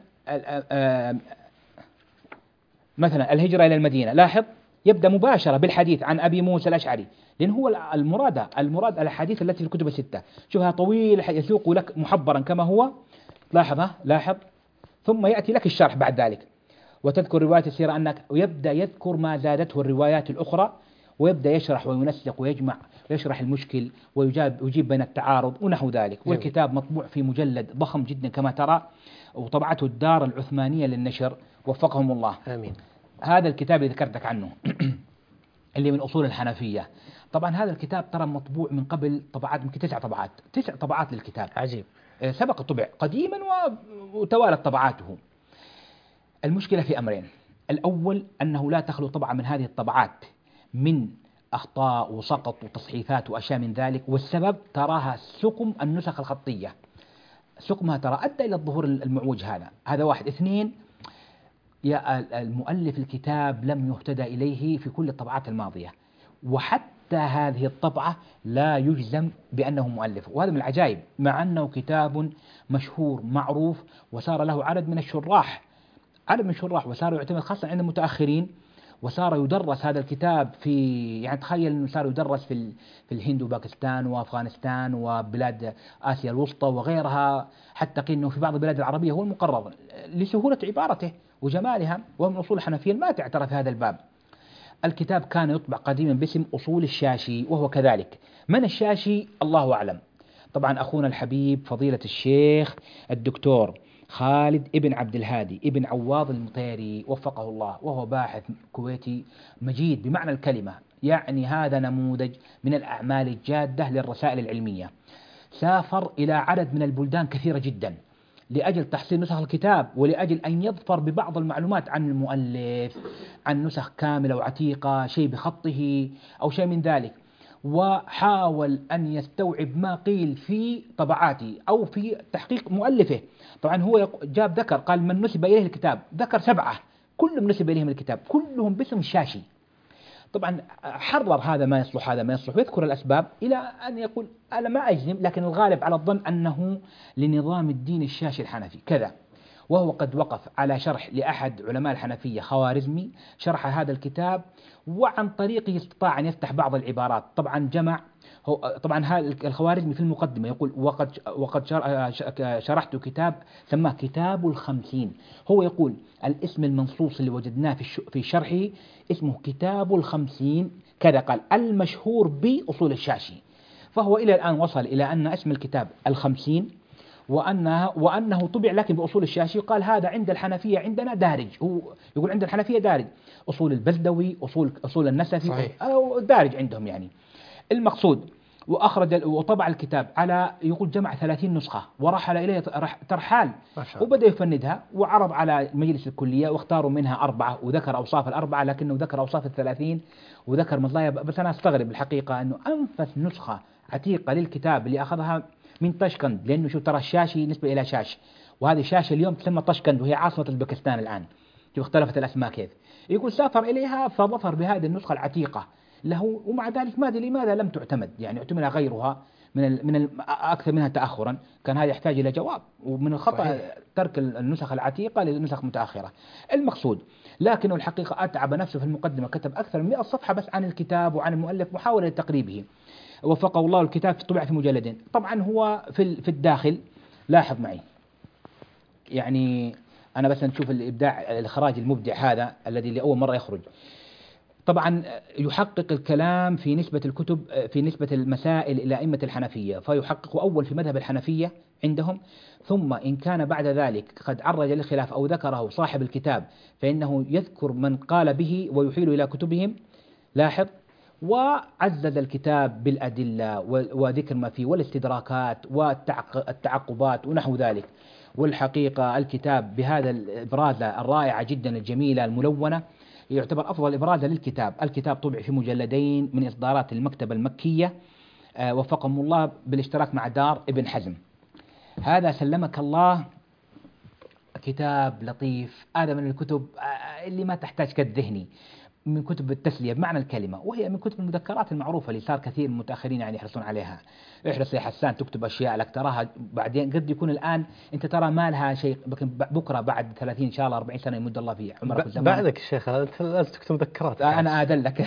مثلا الهجرة إلى المدينة، لاحظ يبدأ مباشرة بالحديث عن أبي موسى الأشعري، لأن هو المراد المراد الأحاديث التي في الكتب الستة. شوفها طويل يسوق لك محبرا كما هو، لاحظ لاحظ ثم يأتي لك الشرح بعد ذلك وتذكر رواية السيرة أنك، ويبدأ يذكر ما زادته الروايات الأخرى ويبدأ يشرح وينسق ويجمع ويشرح المشكل ويجاب ويجيب بين التعارض ونحو ذلك. والكتاب مطبوع في مجلد ضخم جدا كما ترى، وطبعته الدار العثمانية للنشر وفقهم الله. آمين. هذا الكتاب اللي ذكرتك عنه اللي من أصول الحنفية، طبعا هذا الكتاب ترى مطبوع من قبل طبعات يمكن تسع طبعات تسع طبعات للكتاب. عجيب. سبق الطبع قديما وتوالت طبعاته. المشكلة في أمرين: الأول أنه لا تخلو طبعة من هذه الطبعات من أخطاء وسقط وتصحيفات وأشياء من ذلك، والسبب تراها سقم النسخ الخطية، سقمها ترى أدى إلى الظهور المعوج. هذا هذا واحد. اثنين، يا المؤلف الكتاب لم يهتدى إليه في كل الطبعات الماضية، وحتى هذه الطبعة لا يجزم بأنه مؤلف، وهذا من العجائب، مع أنه كتاب مشهور معروف وصار له عدد من الشراح عدد من الشراح وصار يعتمد خاصة عند المتأخرين، وصار يدرس هذا الكتاب في، يعني تخيل أنه صار يدرس في في الهند وباكستان وأفغانستان وبلاد آسيا الوسطى وغيرها، حتى قيل أنه في بعض البلاد العربية هو المقرر لسهولة عبارته وجمالها، ومن أصول الحنفية ما تعترف هذا الباب. الكتاب كان يطبع قديما باسم أصول الشاشي، وهو كذلك. من الشاشي الله أعلم. طبعا أخونا الحبيب فضيلة الشيخ الدكتور خالد ابن عبد الهادي ابن عواض المطيري وفقه الله، وهو باحث كويتي مجيد بمعنى الكلمة، يعني هذا نموذج من الأعمال الجادة للرسائل العلمية. سافر إلى عدد من البلدان كثيرة جدا لأجل تحصيل نسخ الكتاب، ولأجل أن يظفر ببعض المعلومات عن المؤلف، عن نسخ كاملة وعتيقة، شيء بخطه أو شيء من ذلك، وحاول أن يستوعب ما قيل في طبعاته أو في تحقيق مؤلفه. طبعا هو جاب ذكر قال من نسب إليه الكتاب، ذكر سبعة كلهم نسب إليهم الكتاب، كلهم باسم الشاشي. طبعا حرر هذا ما يصلح هذا ما يصلح، ويذكر الأسباب إلى أن يقول أنا ما أجزم، لكن الغالب على الظن أنه لنظام الدين الشاشي الحنفي كذا. وهو قد وقف على شرح لأحد علماء الحنفية خوارزمي شرح هذا الكتاب، وعن طريقه استطاع أن يفتح بعض العبارات. طبعا جمع هو طبعا هذا الخوارزمي في المقدمة يقول وقد وقد شرحت كتاب سماه كتاب الخمسين. هو يقول الاسم المنصوص اللي وجدناه في في شرحه اسمه كتاب الخمسين كذا، قال المشهور بأصول الشاشي. فهو إلى الآن وصل إلى أن اسم الكتاب الخمسين، وأنه وأنه طبع لكن بأصول الشاشي. قال هذا عند الحنفية عندنا دارج، هو يقول عند الحنفية دارج، أصول البزدوي أصول أصول النسفي صحيح. أو دارج عندهم يعني. المقصود وأخرج وطبع الكتاب على يقول جمع ثلاثين نسخة، ورحل إليه ترحال وبدأ يفندها، وعرض على مجلس الكلية واختاروا منها أربعة، وذكر أوصاف الأربعة لكنه ذكر أوصاف الثلاثين وذكر مطلع. بس أنا أستغرب الحقيقة أنه أنفس نسخة عتيقة للكتاب اللي أخذها من طشقند، لأنه شو ترى الشاشي نسبة إلى شاش، وهذه الشاشة اليوم تسمى طشقند وهي عاصمة الباكستان الآن، شوف اختلفت الأسماء كيف. يقول سافر إليها فظفر بهذه النسخة العتيقة له، ومع ذلك ما أدري لماذا لم تعتمد، يعني اعتمد غيرها من ال من ال أكثر منها تأخرا، كان هذا يحتاج إلى جواب، ومن الخطأ صحيح. ترك النسخ العتيقة لنسخ متأخرة. المقصود لكنه الحقيقة أتعب نفسه في المقدمة، كتب أكثر من مئة صفحة بس عن الكتاب وعن المؤلف محاولة لتقريبه، وفقه الله. الكتاب طبع في مجلدين. طبعا هو في في الداخل، لاحظ معي يعني أنا بس نشوف الإبداع الإخراج المبدع هذا الذي لأول مرة يخرج. طبعا يحقق الكلام في نسبة الكتب في نسبة المسائل إلى أئمة الحنفية، فيحقق أول في مذهب الحنفية عندهم، ثم إن كان بعد ذلك قد عرج للخلاف أو ذكره صاحب الكتاب فإنه يذكر من قال به ويحيل إلى كتبهم. لاحظ، وعزز الكتاب بالأدلة وذكر ما فيه والاستدراكات والتعقبات ونحو ذلك. والحقيقة الكتاب بهذا الإبرازة الرائعة جدا الجميلة الملونة يعتبر أفضل إبرازة للكتاب. الكتاب طبع في مجلدين من إصدارات المكتبة المكية، آه وفقهم الله، بالاشتراك مع دار ابن حزم. هذا سلمك الله كتاب لطيف، هذا من الكتب آه اللي ما تحتاج كد ذهني، من كتب التسلية بمعنى الكلمة، وهي من كتب المذكرات المعروفة اللي صار كثير من المتأخرين يعني يحرصون عليها. احرص يا حسان تكتب أشياء لك تراها بعدين قد يكون الآن أنت ترى ما لها شيء، لكن بكرة بعد ثلاثين إن شاء الله أربعين سنة يمد الله في عمرك والزمان. بعدك الشيخ أنت لازم تكتب مذكرات. أنا أدلك.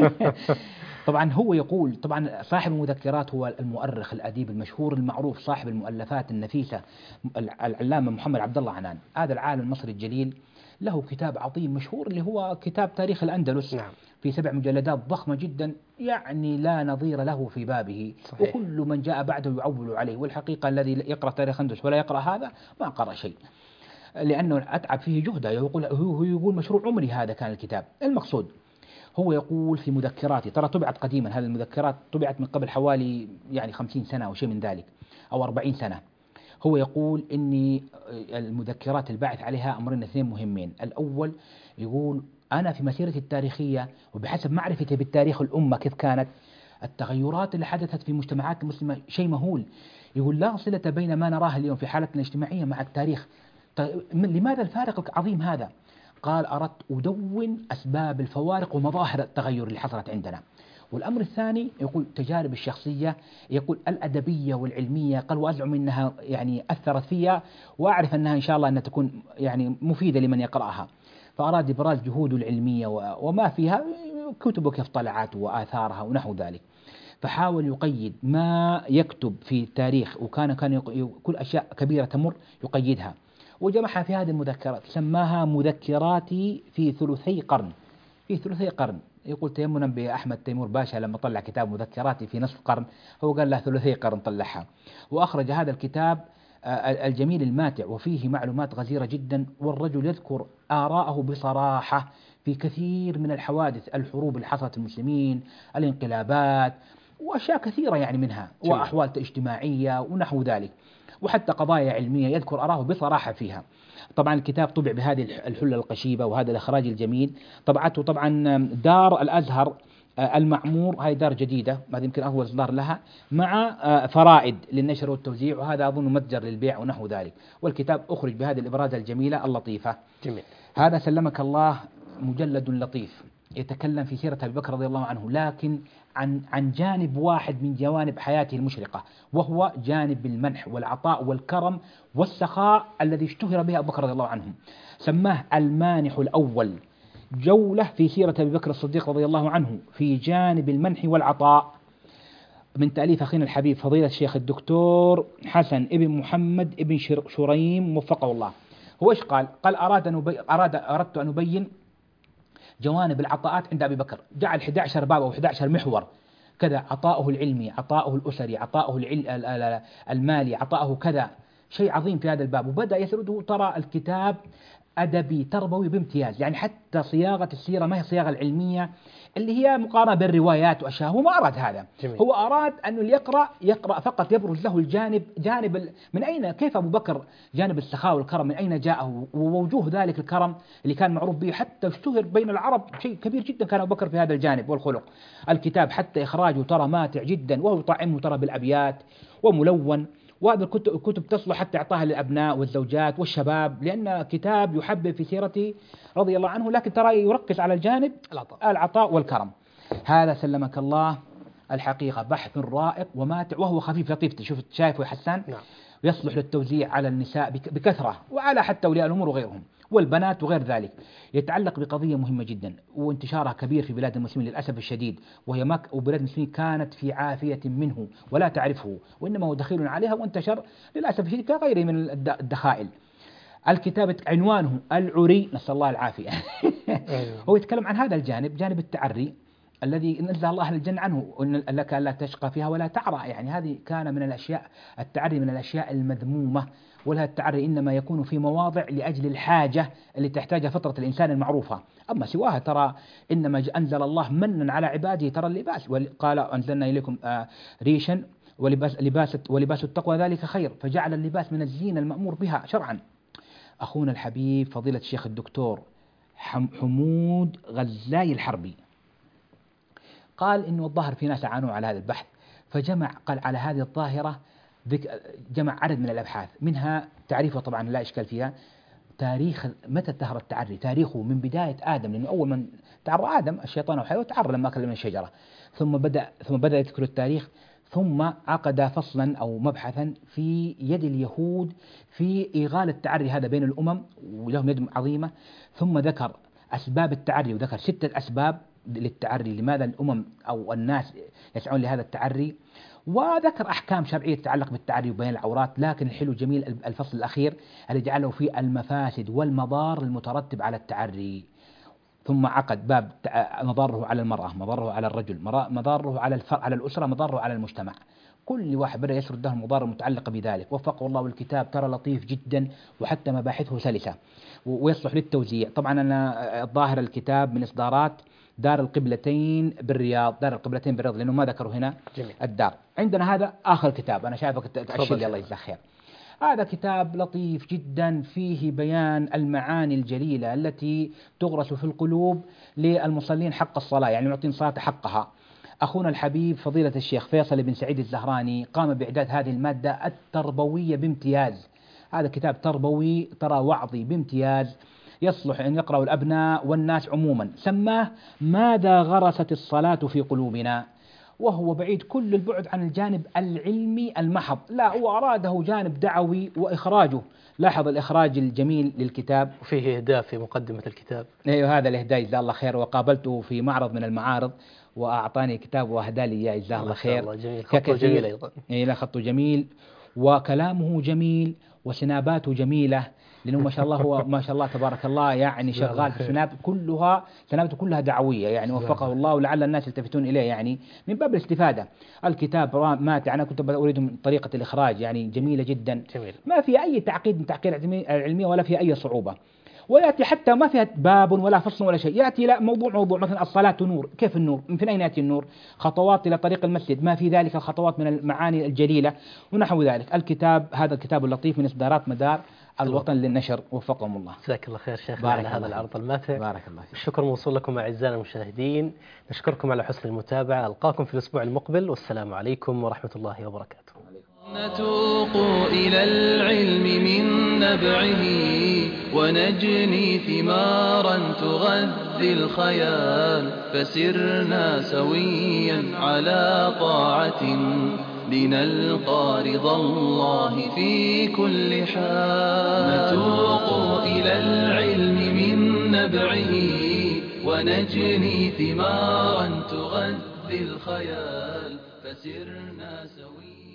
طبعا هو يقول، طبعا صاحب المذكرات هو المؤرخ الأديب المشهور المعروف صاحب المؤلفات النفيسة العلامة محمد عبد الله عنان. هذا العالم المصري الجليل له كتاب عظيم مشهور اللي هو كتاب تاريخ الأندلس. نعم. في سبع مجلدات ضخمة جدا، يعني لا نظير له في بابه. صحيح. وكل من جاء بعده يعول عليه. والحقيقة الذي يقرأ تاريخ الأندلس ولا يقرأ هذا ما قرأ شيء، لأنه أتعب فيه جهده. يقول هو يقول مشروع عمري هذا كان الكتاب. المقصود هو يقول في مذكراتي، ترى طبعت قديما، هذه المذكرات طبعت من قبل حوالي يعني خمسين سنة أو شيء من ذلك أو أربعين سنة. هو يقول إني المذكرات الباعث عليها أمرين اثنين مهمين. الأول يقول أنا في مسيرتي التاريخية وبحسب معرفتي بالتاريخ الأمة كيف كانت، التغيرات اللي حدثت في مجتمعات المسلمة شيء مهول. يقول لا صلة بين ما نراه اليوم في حالتنا الاجتماعية مع التاريخ. لماذا الفارق العظيم هذا؟ قال أردت أدون أسباب الفوارق ومظاهر التغير اللي حصلت عندنا. والأمر الثاني يقول تجارب الشخصية، يقول الأدبية والعلمية، قال وأزعم أنها يعني أثرت فيها وأعرف أنها إن شاء الله أنها تكون يعني مفيدة لمن يقرأها. فأراد إبراز جهوده العلمية وما فيها، كتبه كيف طلعت وآثارها ونحو ذلك. فحاول يقيد ما يكتب في التاريخ، وكان كان كل أشياء كبيرة تمر يقيدها وجمعها في هذه المذكرات، سماها مذكراتي في ثلثي قرن. في ثلثي قرن يقول تيمنا بأحمد تيمور باشا لما طلع كتاب مذكراتي في نصف قرن، هو قال له ثلثي قرن طلعها. وأخرج هذا الكتاب الجميل الماتع وفيه معلومات غزيرة جدا، والرجل يذكر آراءه بصراحة في كثير من الحوادث، الحروب اللي حصلت المسلمين، الانقلابات وأشياء كثيرة يعني منها، وأحوال اجتماعية ونحو ذلك، وحتى قضايا علمية يذكر آراءه بصراحة فيها. طبعا الكتاب طبع بهذه الحلة القشيبة وهذا الإخراج الجميل. طبعته طبعا دار الأزهر المعمور، هاي دار جديدة، هذه يمكن أول إصدار لها، مع فرائد للنشر والتوزيع، وهذا أظن متجر للبيع ونحو ذلك. والكتاب أخرج بهذه الإبرازة الجميلة اللطيفة. جميل. هذا سلمك الله مجلد لطيف يتكلم في سيرة أبي بكر رضي الله عنه، لكن عن عن جانب واحد من جوانب حياته المشرقة، وهو جانب المنح والعطاء والكرم والسخاء الذي اشتهر به أبو بكر رضي الله عنه. سماه المانح الأول، جولة في سيرة أبي بكر الصديق رضي الله عنه في جانب المنح والعطاء، من تأليف أخينا الحبيب فضيلة الشيخ الدكتور حسن ابن محمد ابن شريم وفقه الله. هو إيش قال؟ قال أراد أن أبي... أراد أردت أن أبين جوانب العطاءات عند أبي بكر، جعل أحد عشر باب أو أحد عشر محور كذا، عطاؤه العلمي، عطاؤه الأسري، عطاؤه العل... المالي، عطاؤه كذا، شيء عظيم في هذا الباب. وبدأ يسرده، ترى الكتاب أدبي تربوي بامتياز، يعني حتى صياغة السيرة ما هي صياغة العلمية اللي هي مقارنة بالروايات وأشياء، هو ما أراد هذا. جميل. هو أراد أنه اللي يقرأ يقرأ فقط يبرز له الجانب، جانب من أين كيف أبو بكر جانب السخاء والكرم من أين جاءه، ووجوه ذلك الكرم اللي كان معروف به حتى اشتهر بين العرب، شيء كبير جدا كان أبو بكر في هذا الجانب والخلق. الكتاب حتى إخراجه ترى ماتع جدا، وهو طعمه ترى بالأبيات وملون، وهذا الكتب كتب تصلح حتى إعطاها للأبناء والزوجات والشباب، لأن كتاب يحبب في سيرته رضي الله عنه، لكن ترى يركز على الجانب العطاء, العطاء والكرم. هذا سلمك الله الحقيقة بحث رائق وماتع وهو خفيف لطيف، شوف شايفه يا حسان؟ نعم. يصلح للتوزيع على النساء بك- بكثرة وعلى حتى أولياء الأمور وغيرهم والبنات وغير ذلك. يتعلق بقضية مهمة جدا وانتشارها كبير في بلاد المسلمين للأسف الشديد، وهي مك وبلاد المسلمين كانت في عافية منه ولا تعرفه، وإنما هو دخيل عليها وانتشر للأسف الشديد كغيره من الد- الدخائل. الكتاب عنوانه العري، نسأل الله العافية. هو يتكلم عن هذا الجانب، جانب التعري الذي نزه الله أهل الجنة عنه، وإن لك ألا تشقى فيها ولا تعرى. يعني هذه كان من الأشياء، التعري من الأشياء المذمومة، ولها التعري إنما يكون في مواضع لأجل الحاجة اللي تحتاجها فطرة الإنسان المعروفة. أما سواها ترى إنما ج- أنزل الله منا على عباده ترى اللباس، قال أنزلنا إليكم آه ريشا ولباس لباس ولباس التقوى ذلك خير، فجعل اللباس من الزينة المأمور بها شرعا. أخونا الحبيب فضيلة الشيخ الدكتور حم- حمود غزاي الحربي قال إنه الظاهر في ناس عانوا على هذا البحث، فجمع قال على هذه الظاهرة ذك- جمع عدد من الأبحاث، منها تعريفه طبعا لا إشكال فيها، تاريخ متى ظهر التعري، تاريخه من بداية آدم، لأنه أول من تعرى آدم الشيطان وحيوه تعرى لما أكل من الشجرة، ثم بدأ ثم بدأ يذكر التاريخ، ثم عقد فصلا أو مبحثا في يد اليهود في إيغال التعري هذا بين الأمم ولهم يد عظيمة، ثم ذكر أسباب التعري وذكر ستة أسباب للتعري، لماذا الأمم أو الناس يسعون لهذا التعري، وذكر أحكام شرعية تتعلق بالتعري وبين العورات. لكن الحلو جميل الفصل الأخير الذي جعله فيه المفاسد والمضار المترتب على التعري، ثم عقد باب تع- مضاره على المرأة، مضاره على الرجل، مرا- مضاره على الفرد، على الأسرة، مضاره على المجتمع. كل واحد بدأ يسرد له المضار المتعلقة بذلك، وفقه الله. والكتاب ترى لطيف جدا وحتى مباحثه سلسة و- ويصلح للتوزيع. طبعا أنا الظاهر الكتاب من إصدارات دار القبلتين بالرياض، دار القبلتين بالرياض لأنه ما ذكروا هنا جميل. الدار. عندنا هذا آخر كتاب أنا شايفك تأشر لي، الله يجزاك خير. هذا كتاب لطيف جدا فيه بيان المعاني الجليلة التي تغرس في القلوب للمصلين حق الصلاة، يعني يعطين صلاة حقها. أخونا الحبيب فضيلة الشيخ فيصل بن سعيد الزهراني قام بإعداد هذه المادة التربوية بامتياز. هذا كتاب تربوي ترى وعظي بامتياز، يصلح أن يقرأ الأبناء والناس عموما. سماه ماذا غرست الصلاة في قلوبنا، وهو بعيد كل البعد عن الجانب العلمي المحض، لا هو أراده جانب دعوي وإخراجه. لاحظ الإخراج الجميل للكتاب، وفيه إهداء في مقدمة الكتاب. أيوه هذا الإهداء جزاه الله خير، وقابلته في معرض من المعارض وأعطاني كتاب وأهدى لي إياه جزاه الله ما شاء خير. الله جميل، خطه جميل أيضا. إيه لا خطه جميل وكلامه جميل وسناباته جميلة، لأنه ما شاء الله هو ما شاء الله تبارك الله يعني شغال في السناب كلها، سنابته كلها دعوية يعني وفقه الله، ولعل الناس يلتفتون إليه يعني من باب الاستفادة. الكتاب ماتع، أنا كنت أريد من طريقة الإخراج يعني جميلة جدا، جميل. ما فيها أي تعقيد من تعقيد العلمية ولا فيها أي صعوبة، ويأتي حتى ما فيها باب ولا فصل ولا شيء، يأتي لا موضوع موضوع مثلا الصلاة نور، كيف النور؟ من أين يأتي النور؟ خطوات إلى طريق المسجد، ما في ذلك الخطوات من المعاني الجليلة ونحو ذلك. الكتاب هذا الكتاب اللطيف من إصدارات مدار الوطن للنشر، وفقهم الله. جزاك الله خير شيخنا بارك على هذا الله العرض الماتع. بارك الله فيك. الشكر موصول لكم أعزائنا المشاهدين، نشكركم على حسن المتابعة، ألقاكم في الأسبوع المقبل، والسلام عليكم ورحمة الله وبركاته. نتوق إلى العلم من نبعه ونجني ثمارا تغذي الخيال، فسرنا سويا على طاعة لنلقى رضا الله في كل حال. نتوق إلى العلم من نبعه ونجني ثمارا تغذي الخيال، فسرنا سويا